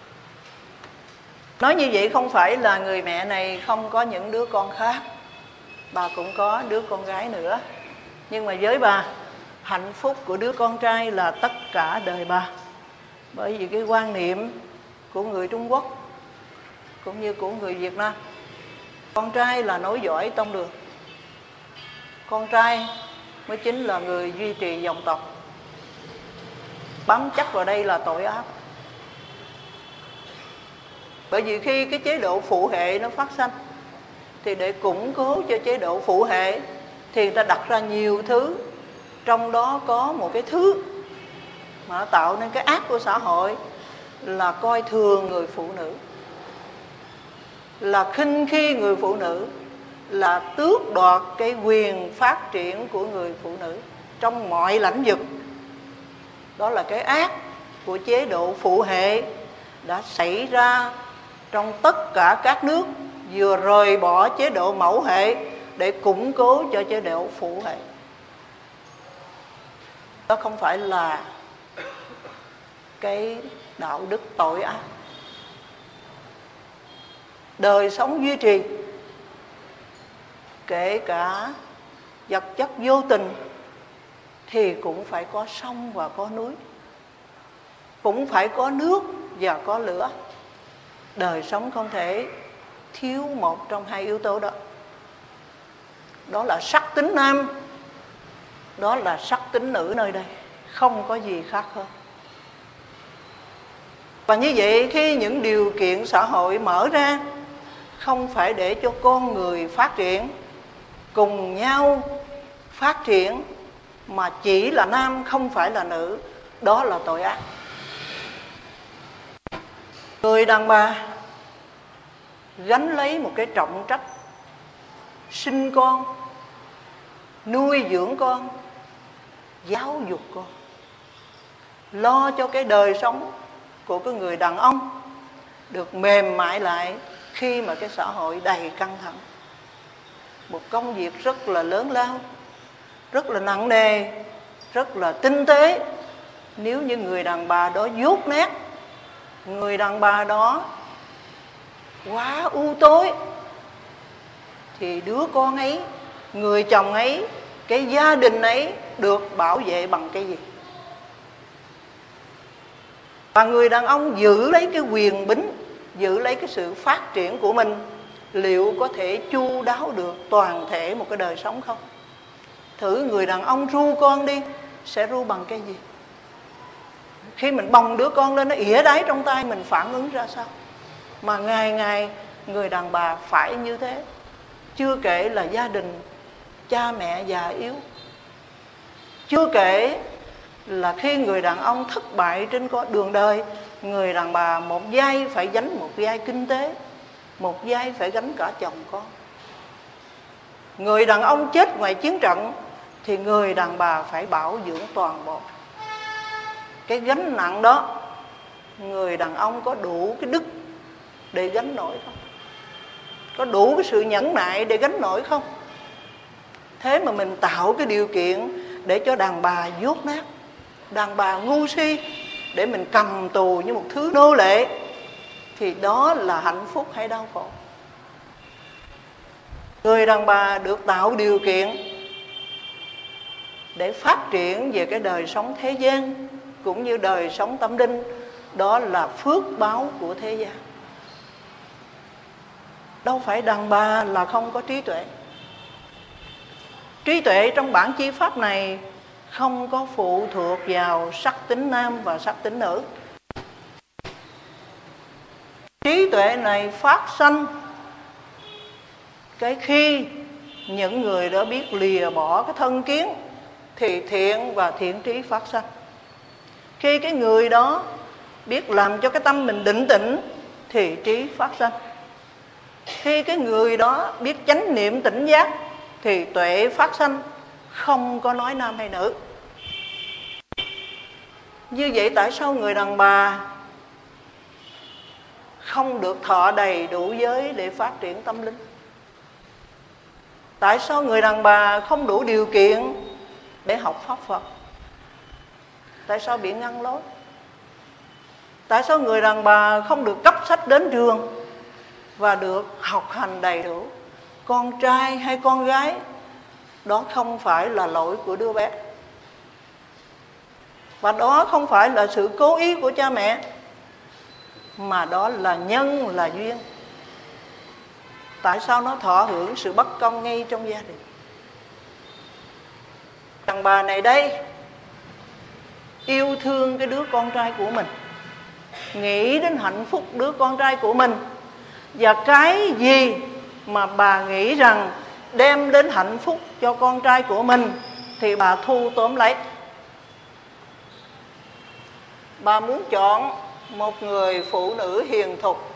Nói như vậy không phải là người mẹ này không có những đứa con khác, bà cũng có đứa con gái nữa. Nhưng mà với bà, hạnh phúc của đứa con trai là tất cả đời bà. Bởi vì cái quan niệm của người Trung Quốc cũng như của người Việt Nam, con trai là nối dõi tông đường, con trai mới chính là người duy trì dòng tộc. Bám chắc vào đây là tội ác. Bởi vì khi cái chế độ phụ hệ nó phát sanh, thì để củng cố cho chế độ phụ hệ thì người ta đặt ra nhiều thứ. Trong đó có một cái thứ mà nó tạo nên cái ác của xã hội là coi thường người phụ nữ, là khinh khi người phụ nữ, là tước đoạt cái quyền phát triển của người phụ nữ trong mọi lĩnh vực. Đó là cái ác của chế độ phụ hệ đã xảy ra trong tất cả các nước vừa rời bỏ chế độ mẫu hệ để củng cố cho chế độ phụ hệ. Đó không phải là cái đạo đức tội ác. Đời sống duy trì, kể cả vật chất vô tình, thì cũng phải có sông và có núi, cũng phải có nước và có lửa. Đời sống không thể thiếu một trong hai yếu tố đó. Đó là sắc tính nam, đó là sắc tính nữ nơi đây, không có gì khác hơn. Và như vậy, khi những điều kiện xã hội mở ra không phải để cho con người phát triển, cùng nhau phát triển, mà chỉ là nam không phải là nữ, đó là tội ác. Người đàn bà gánh lấy một cái trọng trách sinh con, nuôi dưỡng con, giáo dục con, lo cho cái đời sống của cái người đàn ông được mềm mại lại khi mà cái xã hội đầy căng thẳng. Một công việc rất là lớn lao, rất là nặng nề, rất là tinh tế. Nếu như người đàn bà đó dốt nát, người đàn bà đó quá u tối, thì đứa con ấy, người chồng ấy, cái gia đình ấy được bảo vệ bằng cái gì? Và người đàn ông giữ lấy cái quyền bính, giữ lấy cái sự phát triển của mình, liệu có thể chu đáo được toàn thể một cái đời sống không? Thử người đàn ông ru con đi, sẽ ru bằng cái gì? Khi mình bồng đứa con lên nó ỉa đáy trong tay, mình phản ứng ra sao? Mà ngày ngày người đàn bà phải như thế. Chưa kể là gia đình, cha mẹ già yếu. Chưa kể là khi người đàn ông thất bại trên con đường đời, người đàn bà một vai phải gánh một vai kinh tế, một vai phải gánh cả chồng con. Người đàn ông chết ngoài chiến trận thì người đàn bà phải bảo dưỡng toàn bộ. Cái gánh nặng đó, người đàn ông có đủ cái đức để gánh nổi không? Có đủ cái sự nhẫn nại để gánh nổi không? Thế mà mình tạo cái điều kiện để cho đàn bà dốt nát, đàn bà ngu si, để mình cầm tù như một thứ nô lệ, thì đó là hạnh phúc hay đau khổ? Người đàn bà được tạo điều kiện để phát triển về cái đời sống thế gian cũng như đời sống tâm linh, đó là phước báo của thế gian. Đâu phải đàn bà là không có trí tuệ. Trí tuệ trong bản chi pháp này không có phụ thuộc vào sắc tính nam và sắc tính nữ. Trí tuệ này phát sanh cái khi những người đã biết lìa bỏ cái thân kiến thì thiện và thiện trí phát sanh. Khi cái người đó biết làm cho cái tâm mình định tĩnh thì trí phát sanh. Khi cái người đó biết chánh niệm tỉnh giác thì tuệ phát sanh, không có nói nam hay nữ. Như vậy tại sao người đàn bà không được thọ đầy đủ giới để phát triển tâm linh? Tại sao người đàn bà không đủ điều kiện để học pháp Phật? Tại sao bị ngăn lối? Tại sao người đàn bà không được cấp sách đến trường và được học hành đầy đủ? Con trai hay con gái, đó không phải là lỗi của đứa bé, và đó không phải là sự cố ý của cha mẹ, mà đó là nhân, là duyên. Tại sao nó thọ hưởng sự bất công ngay trong gia đình? Đàn bà này đây yêu thương cái đứa con trai của mình, nghĩ đến hạnh phúc đứa con trai của mình, và cái gì mà bà nghĩ rằng đem đến hạnh phúc cho con trai của mình thì bà thu tóm lấy. Bà muốn chọn một người phụ nữ hiền thục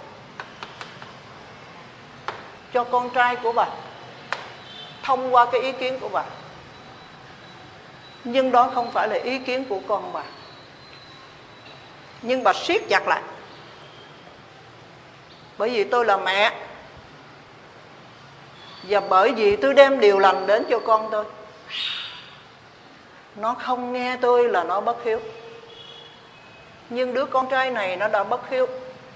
cho con trai của bà thông qua cái ý kiến của bà. Nhưng đó không phải là ý kiến của con bà. Nhưng bà siết chặt lại. Bởi vì tôi là mẹ, và bởi vì tôi đem điều lành đến cho con tôi. Nó không nghe tôi là nó bất hiếu. Nhưng đứa con trai này nó đã bất hiếu,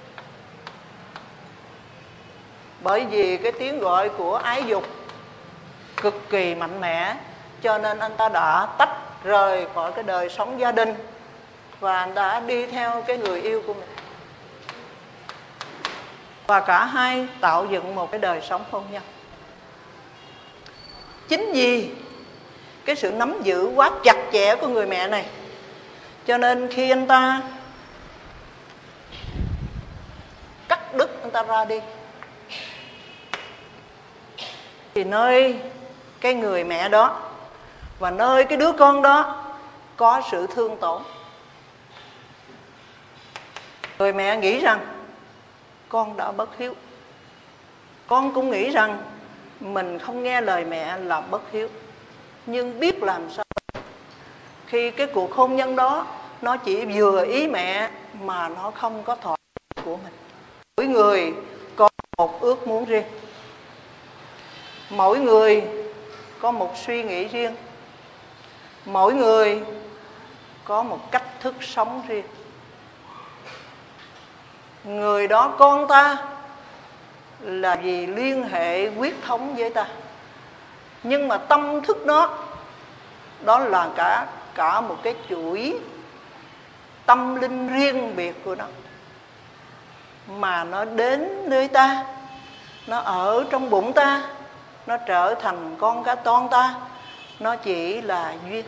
bởi vì cái tiếng gọi của ái dục cực kỳ mạnh mẽ, cho nên anh ta đã tách rời khỏi cái đời sống gia đình và anh đã đi theo cái người yêu của mình. Và cả hai tạo dựng một cái đời sống hôn nhân. Chính vì cái sự nắm giữ quá chặt chẽ của người mẹ này, cho nên khi anh ta cắt đứt anh ta ra đi, thì nơi cái người mẹ đó và nơi cái đứa con đó có sự thương tổn. Người mẹ nghĩ rằng con đã bất hiếu. Con cũng nghĩ rằng mình không nghe lời mẹ là bất hiếu. Nhưng biết làm sao khi cái cuộc hôn nhân đó nó chỉ vừa ý mẹ mà nó không có thỏa thuận của mình. Mỗi người có một ước muốn riêng, mỗi người có một suy nghĩ riêng, mỗi người có một cách thức sống riêng. Người đó con ta là vì liên hệ huyết thống với ta, nhưng mà tâm thức đó Đó là cả cả một cái chuỗi tâm linh riêng biệt của nó, mà nó đến nơi ta, nó ở trong bụng ta, nó trở thành con cá ton ta. Nó chỉ là duyên,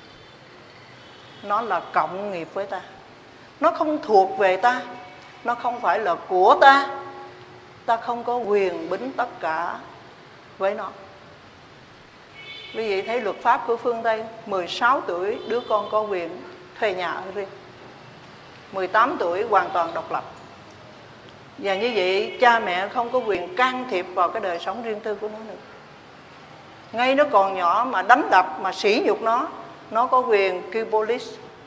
nó là cộng nghiệp với ta, nó không thuộc về ta, nó không phải là của ta. Ta không có quyền bính tất cả với nó. Quý vị thấy luật pháp của phương Tây, mười sáu tuổi đứa con có quyền thuê nhà ở riêng, mười tám tuổi hoàn toàn độc lập. Và như vậy cha mẹ không có quyền can thiệp vào cái đời sống riêng tư của nó nữa. Ngay nó còn nhỏ mà đánh đập, mà sỉ nhục nó, nó có quyền kêu police.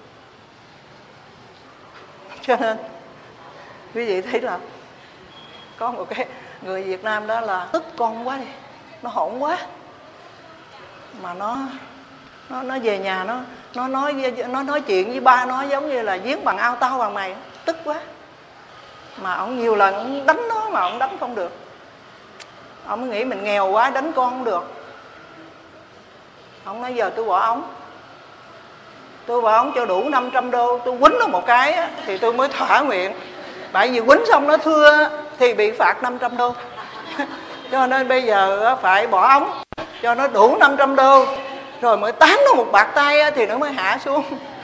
Cho nên quý vị thấy là có một cái người Việt Nam đó là tức con quá đi, nó hỗn quá, mà nó nó nó về nhà nó nó nói nó nói chuyện với ba nó giống như là giếng bằng ao tao bằng mày, tức quá. Mà ông nhiều lần ông đánh nó mà ông đánh không được. Ông nghĩ mình nghèo quá đánh con không được. Ông nói giờ tôi bỏ ống, tôi bỏ ống cho đủ năm trăm đô, tôi quýnh nó một cái á, thì tôi mới thỏa nguyện. Tại vì quýnh xong nó thưa thì bị phạt năm trăm đô. Cho nên bây giờ phải bỏ ống cho nó đủ năm trăm đô, rồi mới tán nó một bạt tay thì nó mới hạ xuống.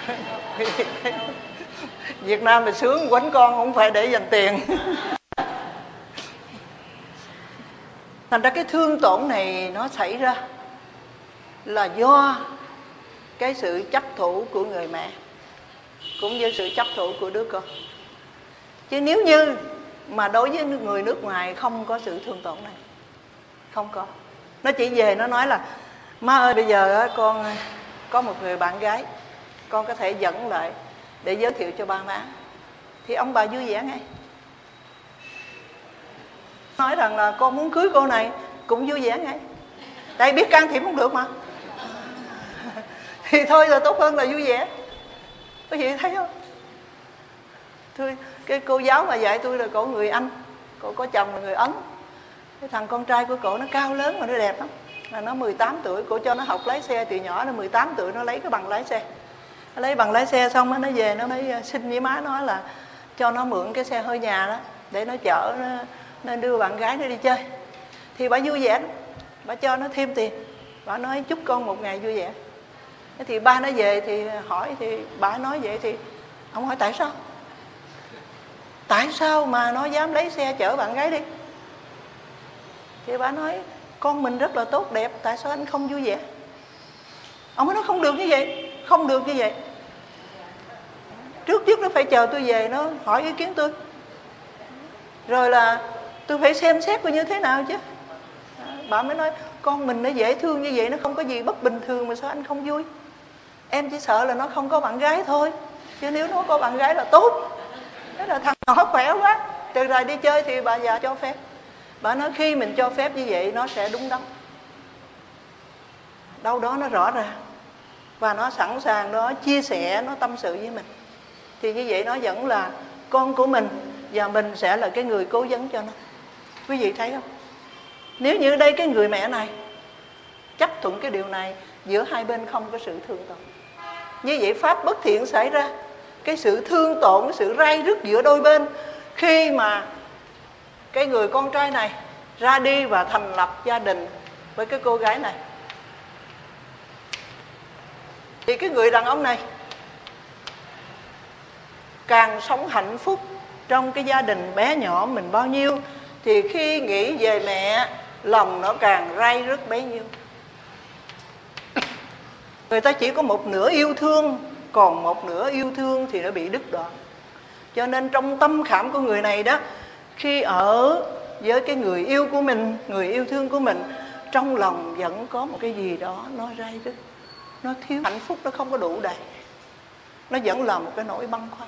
Việt Nam thì sướng, quánh con không phải để dành tiền. Thành ra cái thương tổn này nó xảy ra là do cái sự chấp thủ của người mẹ, cũng như sự chấp thủ của đứa con. Chứ nếu như mà đối với người nước ngoài không có sự thương tổn này, không có. Nó chỉ về nó nói là má ơi bây giờ con có một người bạn gái, con có thể dẫn lại để giới thiệu cho ba má. Thì ông bà vui vẻ ngay. Nói rằng là con muốn cưới cô này cũng vui vẻ ngay. Tại biết can thiệp không được mà. Thì thôi là tốt hơn là vui vẻ. Có gì thấy không? Tôi, cái cô giáo mà dạy tôi là cổ người Anh, cổ có chồng là người Ấn. Cái thằng con trai của cổ nó cao lớn mà nó đẹp lắm. Mà nó mười tám tuổi, cổ cho nó học lái xe từ nhỏ, nó mười tám tuổi nó lấy cái bằng lái xe. Nó lấy bằng lái xe xong nó về nó mới xin với má nó là cho nó mượn cái xe hơi nhà đó để nó chở nó, nó đưa bạn gái nó đi chơi. Thì bà vui vẻ, bà cho nó thêm tiền, bà nói chúc con một ngày vui vẻ. Thì ba nó về thì hỏi, thì bà nói vậy thì ông hỏi tại sao? Tại sao mà nó dám lấy xe chở bạn gái đi? Thì bà nói con mình rất là tốt đẹp, tại sao anh không vui vẻ? Ông ấy nói không được như vậy, không được như vậy. Trước trước nó phải chờ tôi về nó hỏi ý kiến tôi, rồi là tôi phải xem xét coi như thế nào chứ. Bà mới nói con mình nó dễ thương như vậy, nó không có gì bất bình thường mà sao anh không vui? Em chỉ sợ là nó không có bạn gái thôi, chứ nếu nó có bạn gái là tốt. Thế là thằng nhỏ khỏe quá, từ rồi đi chơi thì bà già cho phép. Bà nói khi mình cho phép như vậy nó sẽ đúng đắn, đâu đó nó rõ ràng, và nó sẵn sàng nó chia sẻ, nó tâm sự với mình. Thì như vậy nó vẫn là con của mình, và mình sẽ là cái người cố vấn cho nó. Quý vị thấy không? Nếu như ở đây cái người mẹ này chấp thuận cái điều này, giữa hai bên không có sự thương tổn, như vậy pháp bất thiện xảy ra. Cái sự thương tổn, cái sự ray rứt giữa đôi bên, khi mà cái người con trai này ra đi và thành lập gia đình với cái cô gái này, thì cái người đàn ông này càng sống hạnh phúc trong cái gia đình bé nhỏ mình bao nhiêu, thì khi nghĩ về mẹ, lòng nó càng ray rứt bấy nhiêu. Người ta chỉ có một nửa yêu thương, còn một nửa yêu thương thì nó bị đứt đoạn. Cho nên trong tâm khảm của người này đó, khi ở với cái người yêu của mình, người yêu thương của mình, trong lòng vẫn có một cái gì đó nó ray rứt, nó thiếu hạnh phúc, nó không có đủ đầy, nó vẫn là một cái nỗi băn khoăn.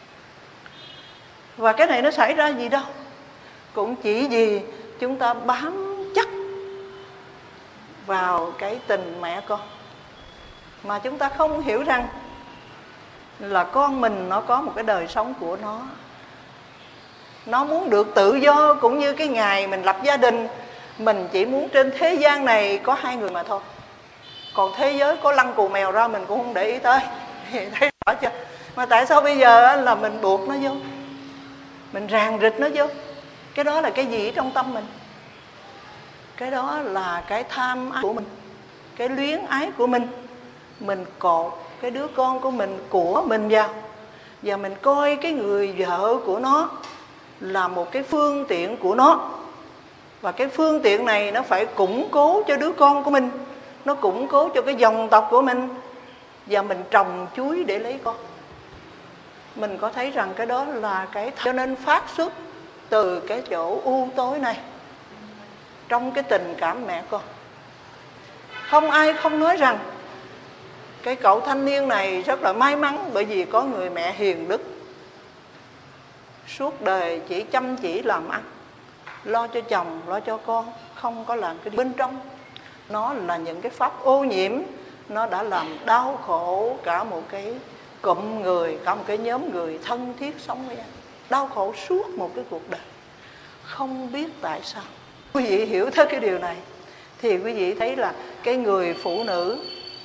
Và cái này nó xảy ra gì đâu, cũng chỉ vì chúng ta bám chắc vào cái tình mẹ con, mà chúng ta không hiểu rằng là con mình nó có một cái đời sống của nó. Nó muốn được tự do, cũng như cái ngày mình lập gia đình, mình chỉ muốn trên thế gian này có hai người mà thôi. Còn thế giới có lăn cù mèo ra mình cũng không để ý tới. Thấy rõ chưa? Mà tại sao bây giờ là mình buộc nó vô, mình ràng rịch nó vô? Cái đó là cái gì trong tâm mình? Cái đó là cái tham ái của mình, cái luyến ái của mình. Mình cột cái đứa con của mình, của mình vào, và mình coi cái người vợ của nó là một cái phương tiện của nó. Và cái phương tiện này nó phải củng cố cho đứa con của mình, nó củng cố cho cái dòng tộc của mình, và mình trồng chuối để lấy con. Mình có thấy rằng cái đó là cái, cho nên phát xuất từ cái chỗ u tối này trong cái tình cảm mẹ con. Không ai không nói rằng cái cậu thanh niên này rất là may mắn, bởi vì có người mẹ hiền đức, suốt đời chỉ chăm chỉ làm ăn, lo cho chồng, lo cho con, không có làm cái bên trong. Nó là những cái pháp ô nhiễm, nó đã làm đau khổ cả một cái cụm người, cả một cái nhóm người thân thiết sống với nhau. Đau khổ suốt một cái cuộc đời, không biết tại sao. Quý vị hiểu tới cái điều này thì quý vị thấy là cái người phụ nữ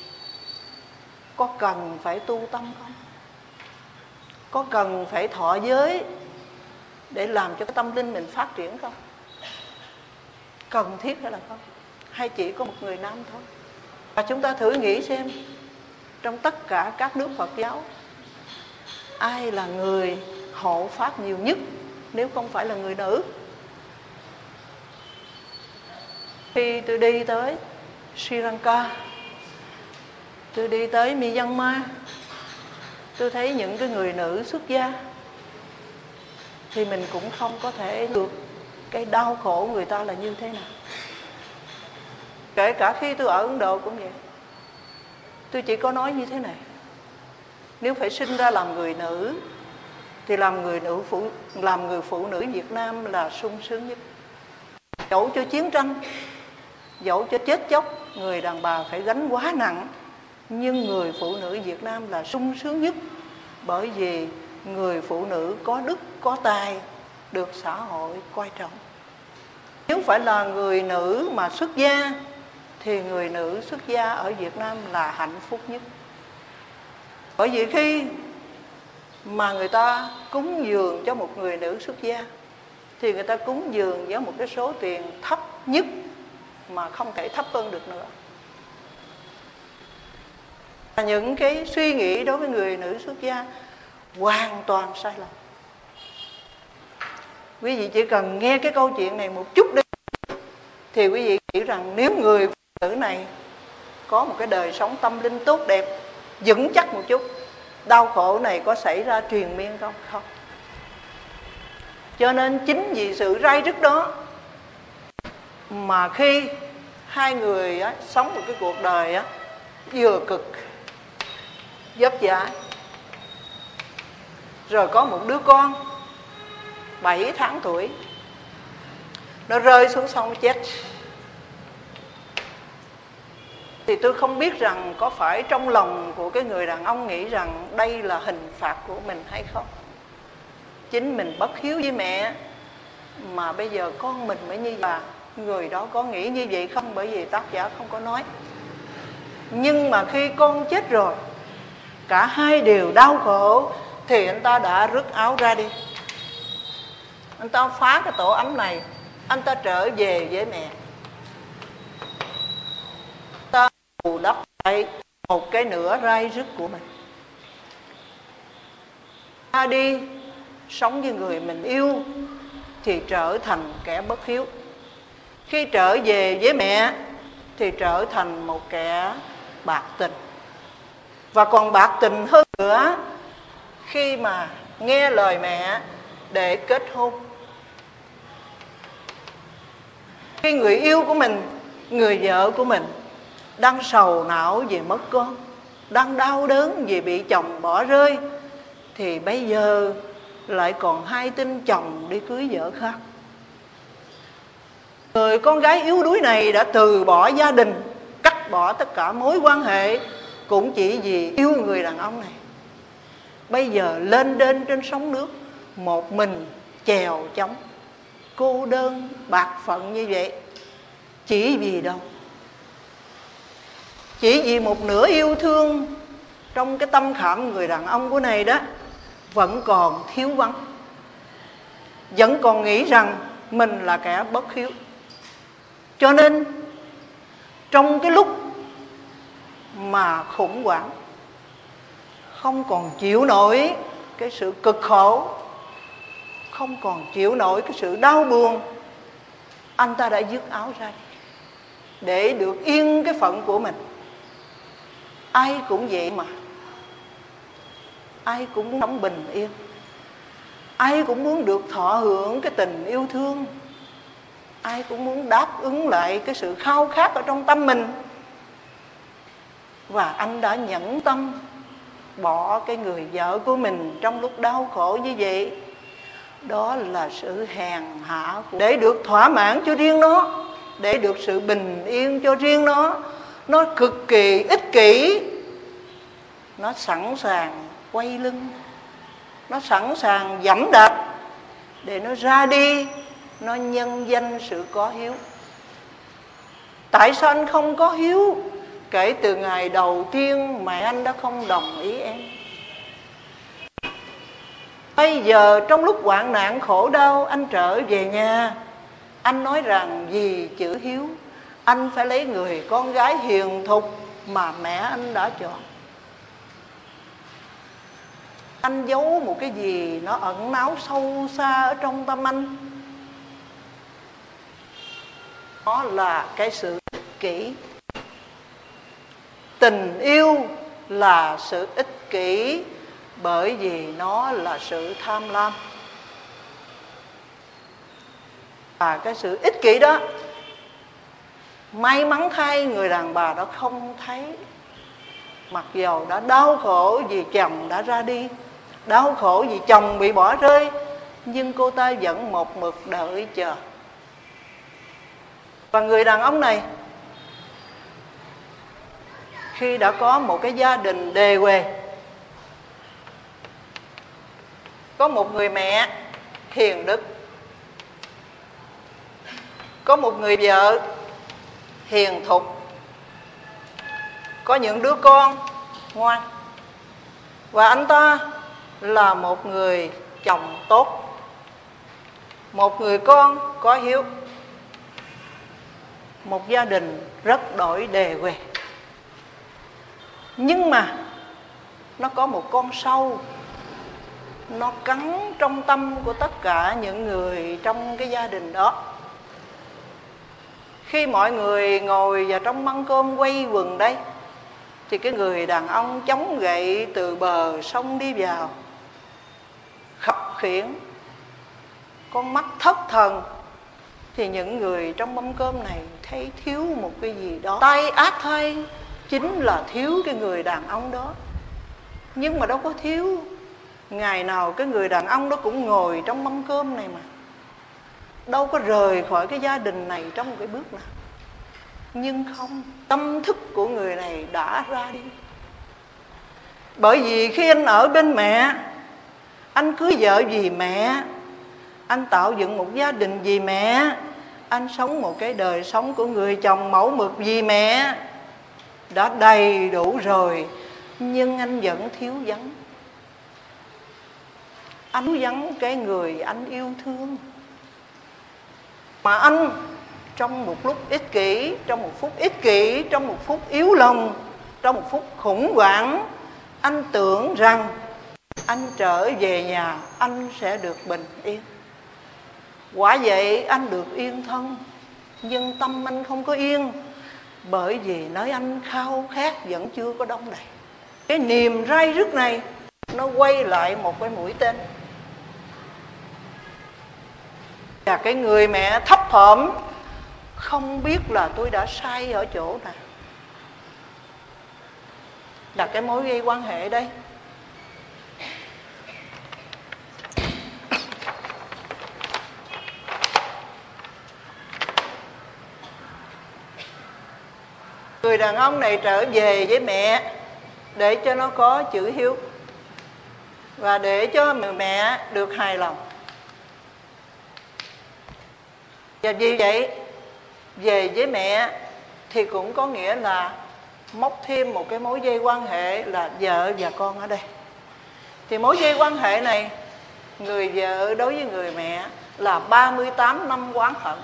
có cần phải tu tâm không? Có cần phải thọ giới để làm cho cái tâm linh mình phát triển không? Cần thiết hay là không? Hay chỉ có một người nam thôi? Và chúng ta thử nghĩ xem, trong tất cả các nước Phật giáo, ai là người hộ pháp nhiều nhất nếu không phải là người nữ? Khi tôi đi tới Sri Lanka, tôi đi tới Myanmar, tôi thấy những cái người nữ xuất gia, thì mình cũng không có thể được cái đau khổ người ta là như thế nào. Kể cả khi tôi ở Ấn Độ cũng vậy. Tôi chỉ có nói như thế này: nếu phải sinh ra làm người nữ thì làm người nữ phụ làm người phụ nữ Việt Nam là sung sướng nhất. Dẫu cho chiến tranh, dẫu cho chết chóc, người đàn bà phải gánh quá nặng, nhưng người phụ nữ Việt Nam là sung sướng nhất, bởi vì người phụ nữ có đức, có tài, được xã hội coi trọng. Nếu phải là người nữ mà xuất gia thì người nữ xuất gia ở Việt Nam là hạnh phúc nhất. Bởi vì khi mà người ta cúng dường cho một người nữ xuất gia thì người ta cúng dường với một cái số tiền thấp nhất mà không thể thấp hơn được nữa. Và những cái suy nghĩ đối với người nữ xuất gia hoàn toàn sai lầm. Quý vị chỉ cần nghe cái câu chuyện này một chút đi thì quý vị nghĩ rằng nếu người phụ nữ này có một cái đời sống tâm linh tốt đẹp, vững chắc một chút, đau khổ này có xảy ra truyền miên không? Không. Cho nên chính vì sự rai rứt đó mà khi hai người á, sống một cái cuộc đời á, vừa cực vất vả, rồi có một đứa con bảy tháng tuổi, nó rơi xuống sông chết, thì tôi không biết rằng có phải trong lòng của cái người đàn ông nghĩ rằng đây là hình phạt của mình hay không. Chính mình bất hiếu với mẹ mà bây giờ con mình mới như vậy. Người đó có nghĩ như vậy không? Bởi vì tác giả không có nói. Nhưng mà khi con chết rồi, cả hai đều đau khổ, thì anh ta đã rứt áo ra đi. Anh ta phá cái tổ ấm này, anh ta trở về với mẹ. Anh ta bù đắp lại một cái nửa rai rứt của mình. Ta đi sống với người mình yêu thì trở thành kẻ bất hiếu. Khi trở về với mẹ thì trở thành một kẻ bạc tình. Và còn bạc tình hơn nữa khi mà nghe lời mẹ để kết hôn. Khi người yêu của mình, người vợ của mình đang sầu não về mất con, đang đau đớn vì bị chồng bỏ rơi, thì bây giờ lại còn hay tin chồng đi cưới vợ khác. Người con gái yếu đuối này đã từ bỏ gia đình, cắt bỏ tất cả mối quan hệ, cũng chỉ vì yêu người đàn ông này. Bây giờ lên đên trên sóng nước, một mình chèo chống, cô đơn bạc phận như vậy. Chỉ vì đâu? chỉ vì một nửa yêu thương trong cái tâm khảm người đàn ông của này đó vẫn còn thiếu vắng, vẫn còn nghĩ rằng mình là kẻ bất hiếu. Cho nên trong cái lúc mà khủng hoảng, không còn chịu nổi cái sự cực khổ, không còn chịu nổi cái sự đau buồn, anh ta đã dứt áo ra để được yên cái phận của mình. Ai cũng vậy mà, ai cũng muốn sống bình yên, ai cũng muốn được thọ hưởng cái tình yêu thương, ai cũng muốn đáp ứng lại cái sự khao khát ở trong tâm mình. Và anh đã nhẫn tâm bỏ cái người vợ của mình trong lúc đau khổ như vậy. Đó là sự hèn hạ để được thỏa mãn cho riêng nó, để được sự bình yên cho riêng nó. Nó cực kỳ ích kỷ, nó sẵn sàng quay lưng, nó sẵn sàng giẫm đạp để nó ra đi, nó nhân danh sự có hiếu. Tại sao anh không có hiếu? Kể từ ngày đầu tiên mẹ anh đã không đồng ý em. Bây giờ trong lúc hoạn nạn khổ đau, anh trở về nhà, anh nói rằng vì chữ hiếu, anh phải lấy người con gái hiền thục mà mẹ anh đã chọn. Anh giấu một cái gì nó ẩn náu sâu xa ở trong tâm anh. Đó là cái sự ích kỷ. Tình yêu là sự ích kỷ, bởi vì nó là sự tham lam. Và cái sự ích kỷ đó, may mắn thay người đàn bà đó không thấy. Mặc dầu đã đau khổ vì chồng đã ra đi, đau khổ vì chồng bị bỏ rơi, nhưng cô ta vẫn một mực đợi chờ. Và người đàn ông này, khi đã có một cái gia đình đề huề, có một người mẹ hiền đức, có một người vợ hiền thục, có những đứa con ngoan, và anh ta là một người chồng tốt, một người con có hiếu, một gia đình rất đổi đề huề. Nhưng mà nó có một con sâu, nó cắn trong tâm của tất cả những người trong cái gia đình đó. Khi mọi người ngồi vào trong mâm cơm quay quần đây, thì cái người đàn ông chống gậy từ bờ sông đi vào, khập khiễng, con mắt thất thần. Thì những người trong mâm cơm này thấy thiếu một cái gì đó. Tay ác thay, chính là thiếu cái người đàn ông đó. Nhưng mà đâu có thiếu. Ngày nào cái người đàn ông đó cũng ngồi trong mâm cơm này mà, đâu có rời khỏi cái gia đình này trong một cái bước nào. Nhưng không, tâm thức của người này đã ra đi. Bởi vì khi anh ở bên mẹ, anh cưới vợ vì mẹ, anh tạo dựng một gia đình vì mẹ, anh sống một cái đời sống của người chồng mẫu mực vì mẹ, đã đầy đủ rồi. Nhưng anh vẫn thiếu vắng. Anh thiếu vắng cái người anh yêu thương. Mà anh trong một lúc ích kỷ, trong một phút ích kỷ, trong một phút yếu lòng, trong một phút khủng hoảng, anh tưởng rằng anh trở về nhà anh sẽ được bình yên. Quả vậy anh được yên thân, nhưng tâm anh không có yên, bởi vì nơi anh khao khát vẫn chưa có đông đầy. Cái niềm rai rứt này nó quay lại một cái mũi tên. Và cái người mẹ thấp thỏm không biết là tôi đã sai ở chỗ nào, là cái mối gây quan hệ đây. Người đàn ông này trở về với mẹ để cho nó có chữ hiếu, và để cho mẹ được hài lòng. Và vì vậy về với mẹ thì cũng có nghĩa là móc thêm một cái mối dây quan hệ là vợ và con ở đây. Thì mối dây quan hệ này, người vợ đối với người mẹ là ba mươi tám năm oán hận.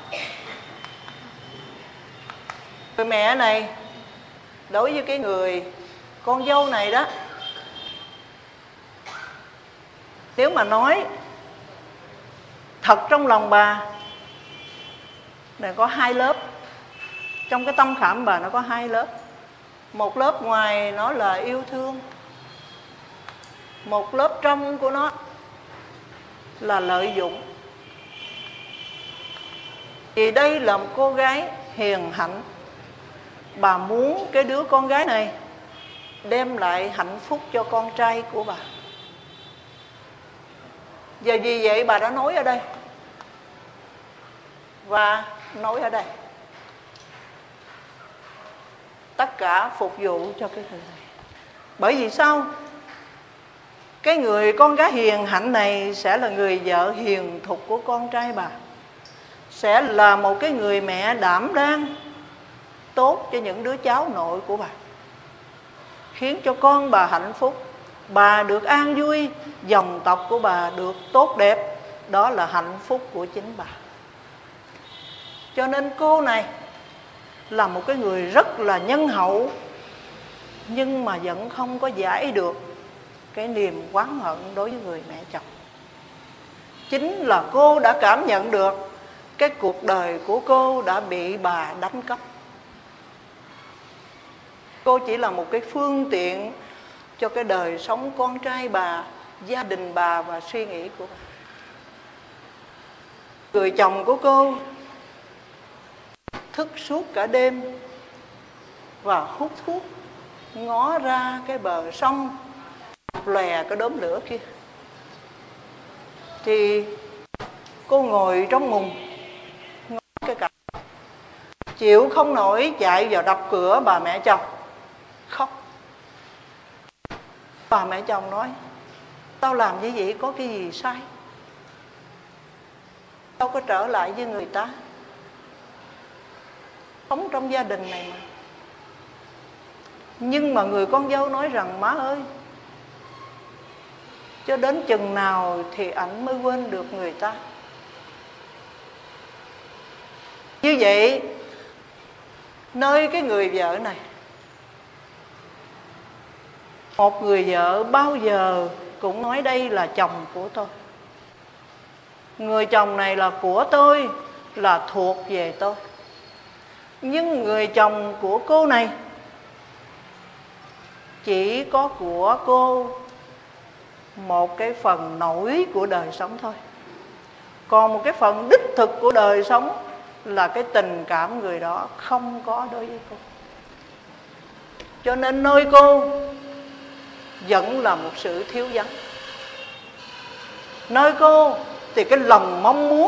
Người mẹ này đối với cái người con dâu này đó, nếu mà nói thật trong lòng bà này có hai lớp. Trong cái tâm khảm bà nó có hai lớp. Một lớp ngoài nó là yêu thương, một lớp trong của nó là lợi dụng. Vì đây là một cô gái hiền hạnh, bà muốn cái đứa con gái này đem lại hạnh phúc cho con trai của bà. Và vì vậy bà đã nói ở đây và nói ở đây, tất cả phục vụ cho cái người này. Bởi vì sao? Cái người con gái hiền hạnh này sẽ là người vợ hiền thục của con trai bà, sẽ là một cái người mẹ đảm đang tốt cho những đứa cháu nội của bà, khiến cho con bà hạnh phúc, bà được an vui, dòng tộc của bà được tốt đẹp. Đó là hạnh phúc của chính bà. Cho nên cô này là một cái người rất là nhân hậu, nhưng mà vẫn không có giải được cái niềm oán hận đối với người mẹ chồng. Chính là cô đã cảm nhận được cái cuộc đời của cô đã bị bà đánh cắp. Cô chỉ là một cái phương tiện cho cái đời sống con trai bà, gia đình bà và suy nghĩ của bà. Người chồng của cô thức suốt cả đêm và hút thuốc, ngó ra cái bờ sông lòe cái đốm lửa kia. Thì cô ngồi trong mùng ngó cái cảnh, chịu không nổi chạy vào đập cửa bà mẹ chồng, khóc. Bà mẹ chồng nói: tao làm như vậy có cái gì sai? Tao có trở lại với người ta, sống trong gia đình này mà. Nhưng mà người con dâu nói rằng: má ơi, cho đến chừng nào thì ảnh mới quên được người ta. Như vậy, nơi cái người vợ này, một người vợ bao giờ cũng nói đây là chồng của tôi, người chồng này là của tôi, là thuộc về tôi. Nhưng người chồng của cô này chỉ có của cô một cái phần nổi của đời sống thôi. Còn một cái phần đích thực của đời sống là cái tình cảm người đó không có đối với cô. Cho nên nơi cô vẫn là một sự thiếu vắng. Nơi cô thì cái lòng mong muốn,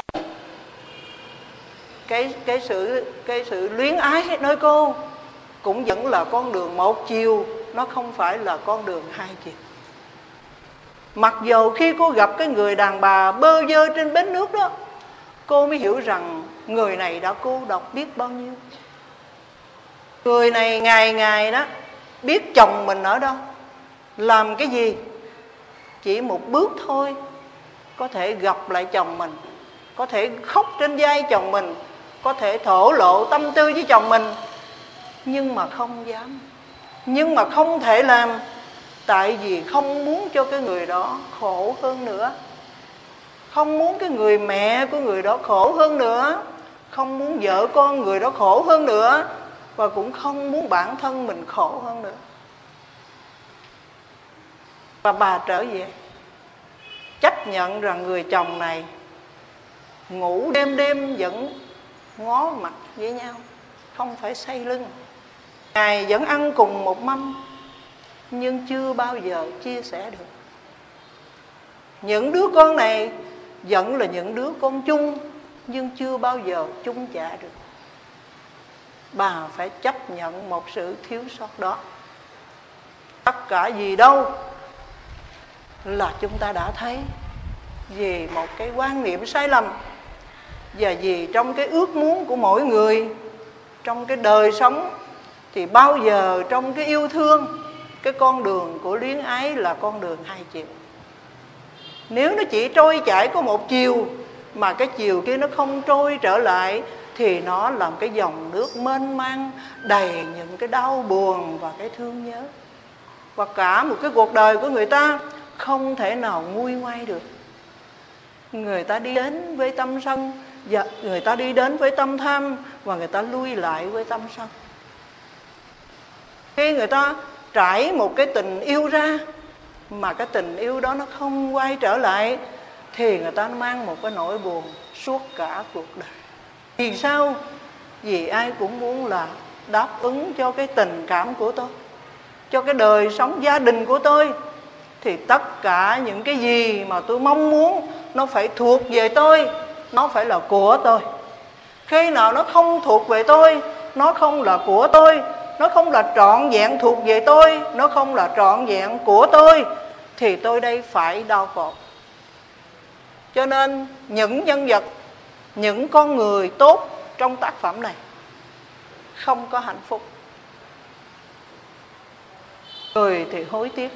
cái cái sự cái sự luyến ái nơi cô cũng vẫn là con đường một chiều, nó không phải là con đường hai chiều. Mặc dù khi cô gặp cái người đàn bà bơ vơ trên bến nước đó, cô mới hiểu rằng người này đã cô độc biết bao nhiêu. Người này ngày ngày đó biết chồng mình ở đâu, làm cái gì, chỉ một bước thôi có thể gặp lại chồng mình, có thể khóc trên vai chồng mình, có thể thổ lộ tâm tư với chồng mình, nhưng mà không dám, nhưng mà không thể làm. Tại vì không muốn cho cái người đó khổ hơn nữa, không muốn cái người mẹ của người đó khổ hơn nữa, không muốn vợ con người đó khổ hơn nữa, và cũng không muốn bản thân mình khổ hơn nữa. Và bà trở về chấp nhận rằng người chồng này ngủ đêm đêm vẫn ngó mặt với nhau, không phải xây lưng. Ngày vẫn ăn cùng một mâm, nhưng chưa bao giờ chia sẻ được. Những đứa con này vẫn là những đứa con chung, nhưng chưa bao giờ chung chạ được. Bà phải chấp nhận một sự thiếu sót đó. Tất cả gì đâu là chúng ta đã thấy, vì một cái quan niệm sai lầm, và vì trong cái ước muốn của mỗi người, trong cái đời sống thì bao giờ trong cái yêu thương, cái con đường của luyến ái là con đường hai chiều. Nếu nó chỉ trôi chảy có một chiều mà cái chiều kia nó không trôi trở lại thì nó làm cái dòng nước mênh mang đầy những cái đau buồn và cái thương nhớ. Và cả một cái cuộc đời của người ta không thể nào nguôi ngoai được. Người ta đi đến với tâm sân, người ta đi đến với tâm tham, và người ta lui lại với tâm sân. Khi người ta trải một cái tình yêu ra mà cái tình yêu đó nó không quay trở lại thì người ta mang một cái nỗi buồn suốt cả cuộc đời. Vì sao? Vì ai cũng muốn là đáp ứng cho cái tình cảm của tôi, cho cái đời sống gia đình của tôi, thì tất cả những cái gì mà tôi mong muốn nó phải thuộc về tôi, nó phải là của tôi. Khi nào nó không thuộc về tôi, nó không là của tôi, nó không là trọn vẹn thuộc về tôi, nó không là trọn vẹn của tôi, thì tôi đây phải đau khổ. Cho nên những nhân vật, những con người tốt trong tác phẩm này không có hạnh phúc. Người thì hối tiếc,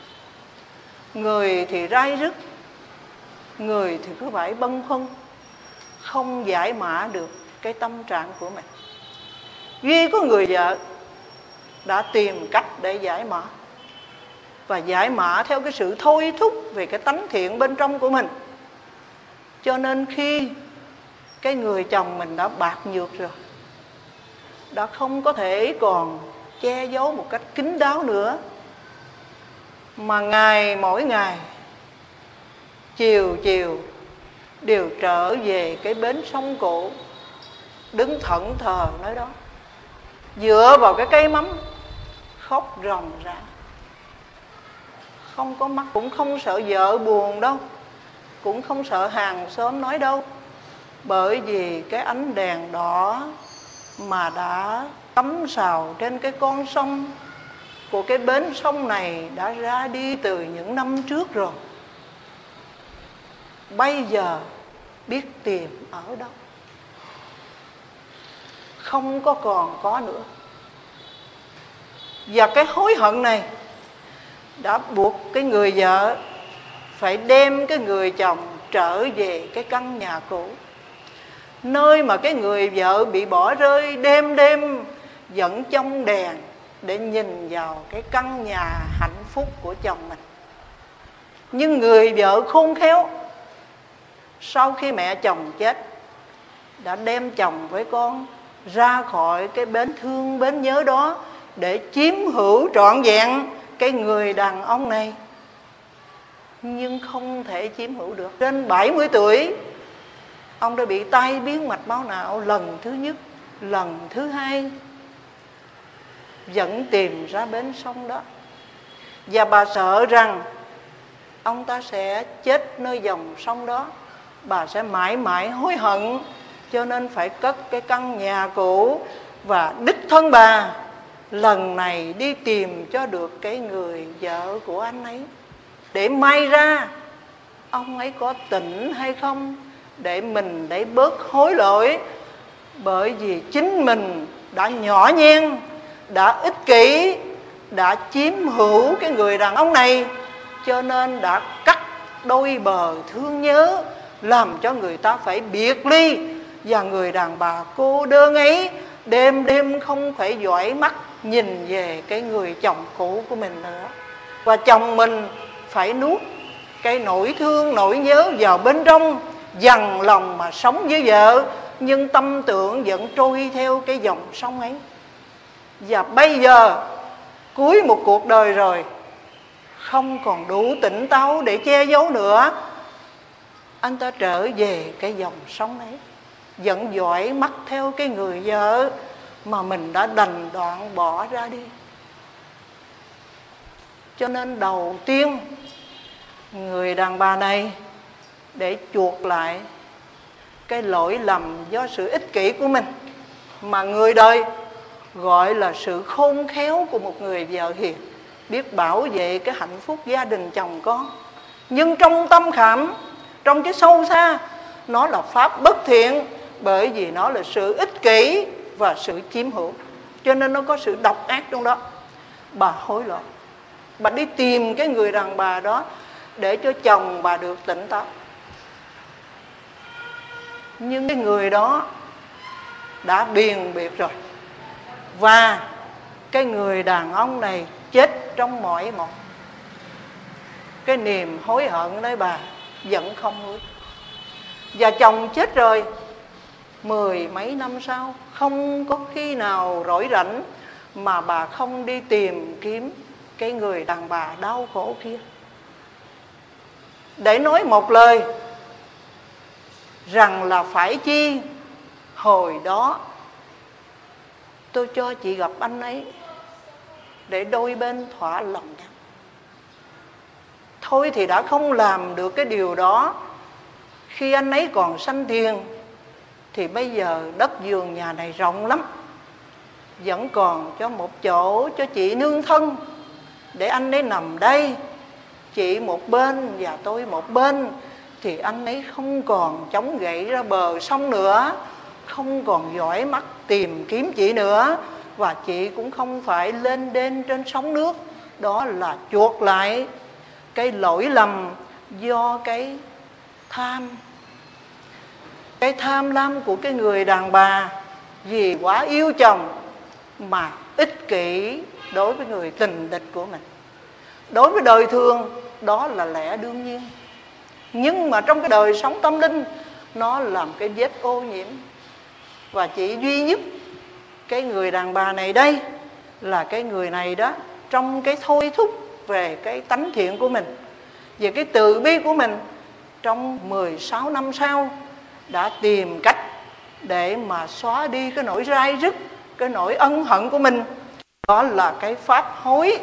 người thì rai rứt, người thì cứ phải bâng khuâng, không giải mã được cái tâm trạng của mình. Duy có người vợ đã tìm cách để giải mã, và giải mã theo cái sự thôi thúc về cái tánh thiện bên trong của mình. Cho nên khi cái người chồng mình đã bạc nhược rồi, đã không có thể còn che giấu một cách kín đáo nữa, mà ngày mỗi ngày chiều chiều đều trở về cái bến sông cũ, đứng thẫn thờ nơi đó, dựa vào cái cây mắm khóc ròng rã, không có mắt, cũng không sợ vợ buồn đâu, cũng không sợ hàng xóm nói đâu. Bởi vì cái ánh đèn đỏ mà đã cắm sào trên cái con sông của cái bến sông này đã ra đi từ những năm trước rồi. Bây giờ biết tìm ở đâu, không có còn có nữa. Và cái hối hận này đã buộc cái người vợ phải đem cái người chồng trở về cái căn nhà cũ, nơi mà cái người vợ bị bỏ rơi đêm đêm vẫn trong đèn để nhìn vào cái căn nhà hạnh phúc của chồng mình. Nhưng người vợ khôn khéo, sau khi mẹ chồng chết, đã đem chồng với con ra khỏi cái bến thương bến nhớ đó để chiếm hữu trọn vẹn cái người đàn ông này. Nhưng không thể chiếm hữu được. Trên bảy mươi tuổi, ông đã bị tai biến mạch máu não lần thứ nhất, lần thứ hai, vẫn tìm ra bến sông đó. Và bà sợ rằng ông ta sẽ chết nơi dòng sông đó, bà sẽ mãi mãi hối hận, cho nên phải cất cái căn nhà cũ. Và đích thân bà lần này đi tìm cho được cái người vợ của anh ấy, để may ra ông ấy có tỉnh hay không, để mình để bớt hối lỗi. Bởi vì chính mình đã nhỏ nhen, đã ích kỷ, đã chiếm hữu cái người đàn ông này, cho nên đã cắt đôi bờ thương nhớ, làm cho người ta phải biệt ly. Và người đàn bà cô đơn ấy đêm đêm không phải dõi mắt nhìn về cái người chồng cũ của mình nữa. Và chồng mình phải nuốt cái nỗi thương, nỗi nhớ vào bên trong, dằn lòng mà sống với vợ, nhưng tâm tưởng vẫn trôi theo cái dòng sông ấy. Và bây giờ cuối một cuộc đời rồi, không còn đủ tỉnh táo để che giấu nữa, anh ta trở về cái dòng sông ấy, vẫn dõi mắt theo cái người vợ mà mình đã đành đoạn bỏ ra đi. Cho nên đầu tiên, người đàn bà này để chuộc lại cái lỗi lầm do sự ích kỷ của mình, mà người đời gọi là sự khôn khéo của một người vợ hiền, biết bảo vệ cái hạnh phúc gia đình chồng con. Nhưng trong tâm khảm, trong cái sâu xa, nó là pháp bất thiện, bởi vì nó là sự ích kỷ và sự chiếm hữu. cho nên nó có sự độc ác trong đó. Bà hối loạn, bà đi tìm cái người đàn bà đó để cho chồng bà được tỉnh táo. Nhưng cái người đó đã biền biệt rồi, và cái người đàn ông này chết trong mỏi mòn. Cái niềm hối hận đấy bà vẫn không nguôi. Và chồng chết rồi, mười mấy năm sau, không có khi nào rỗi rảnh mà bà không đi tìm kiếm cái người đàn bà đau khổ kia, để nói một lời rằng là phải chi hồi đó tôi cho chị gặp anh ấy để đôi bên thỏa lòng nhau. Thôi thì đã không làm được cái điều đó khi anh ấy còn sanh tiền, thì bây giờ đất vườn nhà này rộng lắm, vẫn còn cho một chỗ cho chị nương thân, để anh ấy nằm đây, chị một bên và tôi một bên, thì anh ấy không còn chống gậy ra bờ sông nữa, không còn dõi mắt tìm kiếm chị nữa, và chị cũng không phải lên đên trên sóng nước. Đó là chuộc lại cái lỗi lầm do cái tham, cái tham lam của cái người đàn bà, vì quá yêu chồng mà ích kỷ đối với người tình địch của mình. Đối với đời thường đó là lẽ đương nhiên, nhưng mà trong cái đời sống tâm linh nó làm cái vết ô nhiễm. Và chỉ duy nhất cái người đàn bà này đây là cái người này đó, trong cái thôi thúc về cái tánh thiện của mình, về cái từ bi của mình, trong mười sáu năm sau đã tìm cách để mà xóa đi cái nỗi rai rứt, cái nỗi ân hận của mình. Đó là cái pháp hối.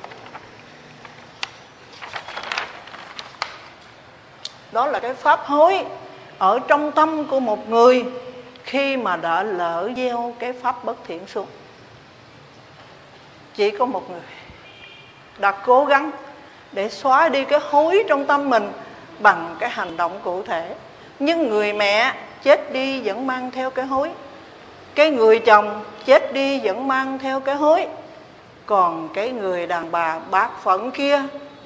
Đó là cái pháp hối ở trong tâm của một người khi mà đã lỡ gieo cái pháp bất thiện xuống. Chỉ có một người đã cố gắng để xóa đi cái hối trong tâm mình bằng cái hành động cụ thể. Nhưng người mẹ chết đi vẫn mang theo cái hối, cái người chồng chết đi vẫn mang theo cái hối. Còn cái người đàn bà bát phận kia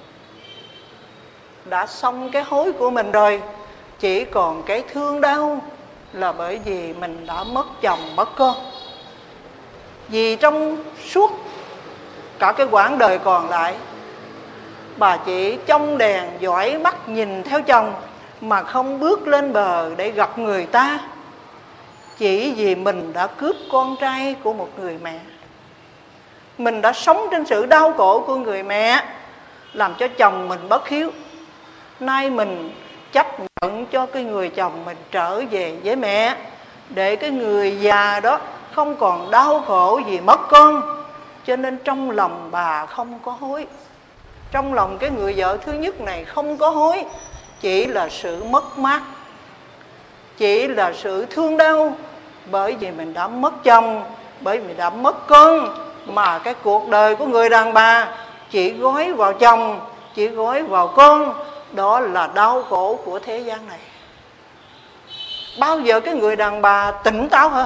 đã xong cái hối của mình rồi, chỉ còn cái thương đau là bởi vì mình đã mất chồng mất con. Vì trong suốt cả cái quãng đời còn lại, bà chỉ trong đèn dõi mắt nhìn theo chồng mà không bước lên bờ để gặp người ta, chỉ vì mình đã cướp con trai của một người mẹ. Mình đã sống trên sự đau khổ của người mẹ, làm cho chồng mình bất hiếu. Nay mình chấp nhận cho cái người chồng mình trở về với mẹ, để cái người già đó không còn đau khổ vì mất con. Cho nên trong lòng bà không có hối, trong lòng cái người vợ thứ nhất này không có hối, chỉ là sự mất mát, chỉ là sự thương đau, bởi vì mình đã mất chồng, bởi vì đã mất con. Mà cái cuộc đời của người đàn bà chỉ gói vào chồng, chỉ gói vào con. Đó là đau khổ của thế gian này. Bao giờ cái người đàn bà tỉnh táo hơn?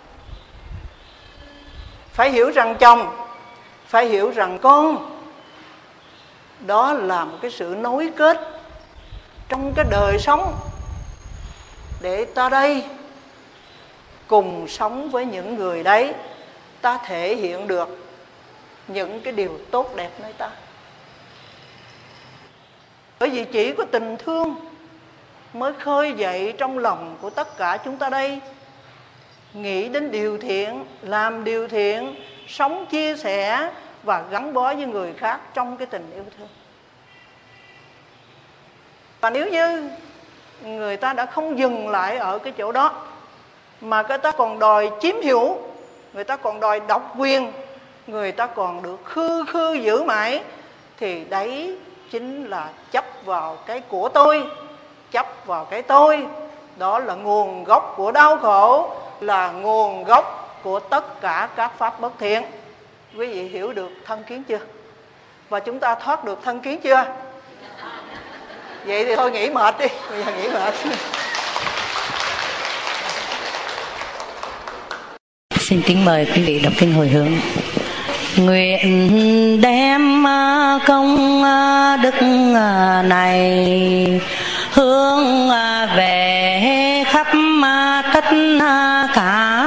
Phải hiểu rằng chồng, phải hiểu rằng con, đó là một cái sự nối kết trong cái đời sống, để ta đây cùng sống với những người đấy, ta thể hiện được những cái điều tốt đẹp nơi ta. Bởi vì chỉ có tình thương mới khơi dậy trong lòng của tất cả chúng ta đây, nghĩ đến điều thiện, làm điều thiện, sống chia sẻ và gắn bó với người khác trong cái tình yêu thương. Và nếu như người ta đã không dừng lại ở cái chỗ đó, mà người ta còn đòi chiếm hữu, người ta còn đòi độc quyền, người ta còn được khư khư giữ mãi, thì đấy chính là chấp vào cái của tôi, chấp vào cái tôi. Đó là nguồn gốc của đau khổ, là nguồn gốc của tất cả các pháp bất thiện. Quý vị hiểu được thân kiến chưa? Và chúng ta thoát được thân kiến chưa? Vậy thì thôi nghỉ mệt đi, bây giờ nghỉ mệt. Xin kính mời quý vị đọc kinh hồi hướng. Nguyện đem công đức này hướng về khắp tất cả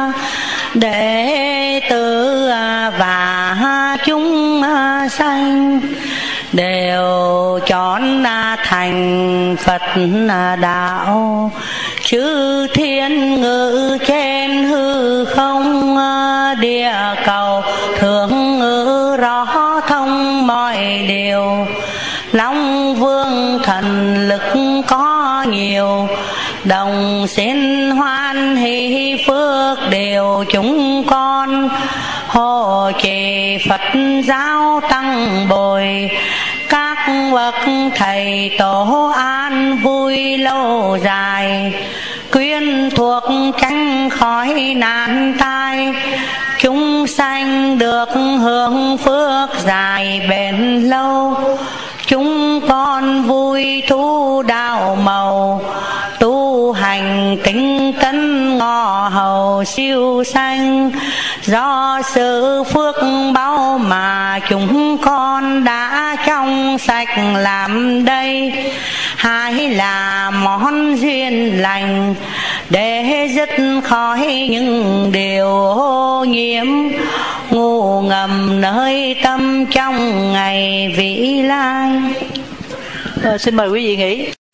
đệ tử và chúng sanh, đều chọn thành Phật đạo, chư thiên ngự trên hư không, địa cầu thường ngự rõ thông mọi điều. Long vương thần lực có nhiều, đồng xin hoan hỷ phước đều chúng con. Hộ trì Phật giáo tăng bồi, các bậc thầy tổ an vui lâu dài. Quyến thuộc tránh khỏi nạn tai, chúng sanh được hưởng phước dài bền lâu. Chúng con vui thu đạo màu, tu hành tinh tấn ngọ hầu siêu sanh. Do sự phước báu mà chúng con đã trong sạch làm đây, hay là món duyên lành để dứt khỏi những điều ô nhiễm ngủ ngầm nơi tâm trong ngày vĩ lai. À, xin mời quý vị nghỉ.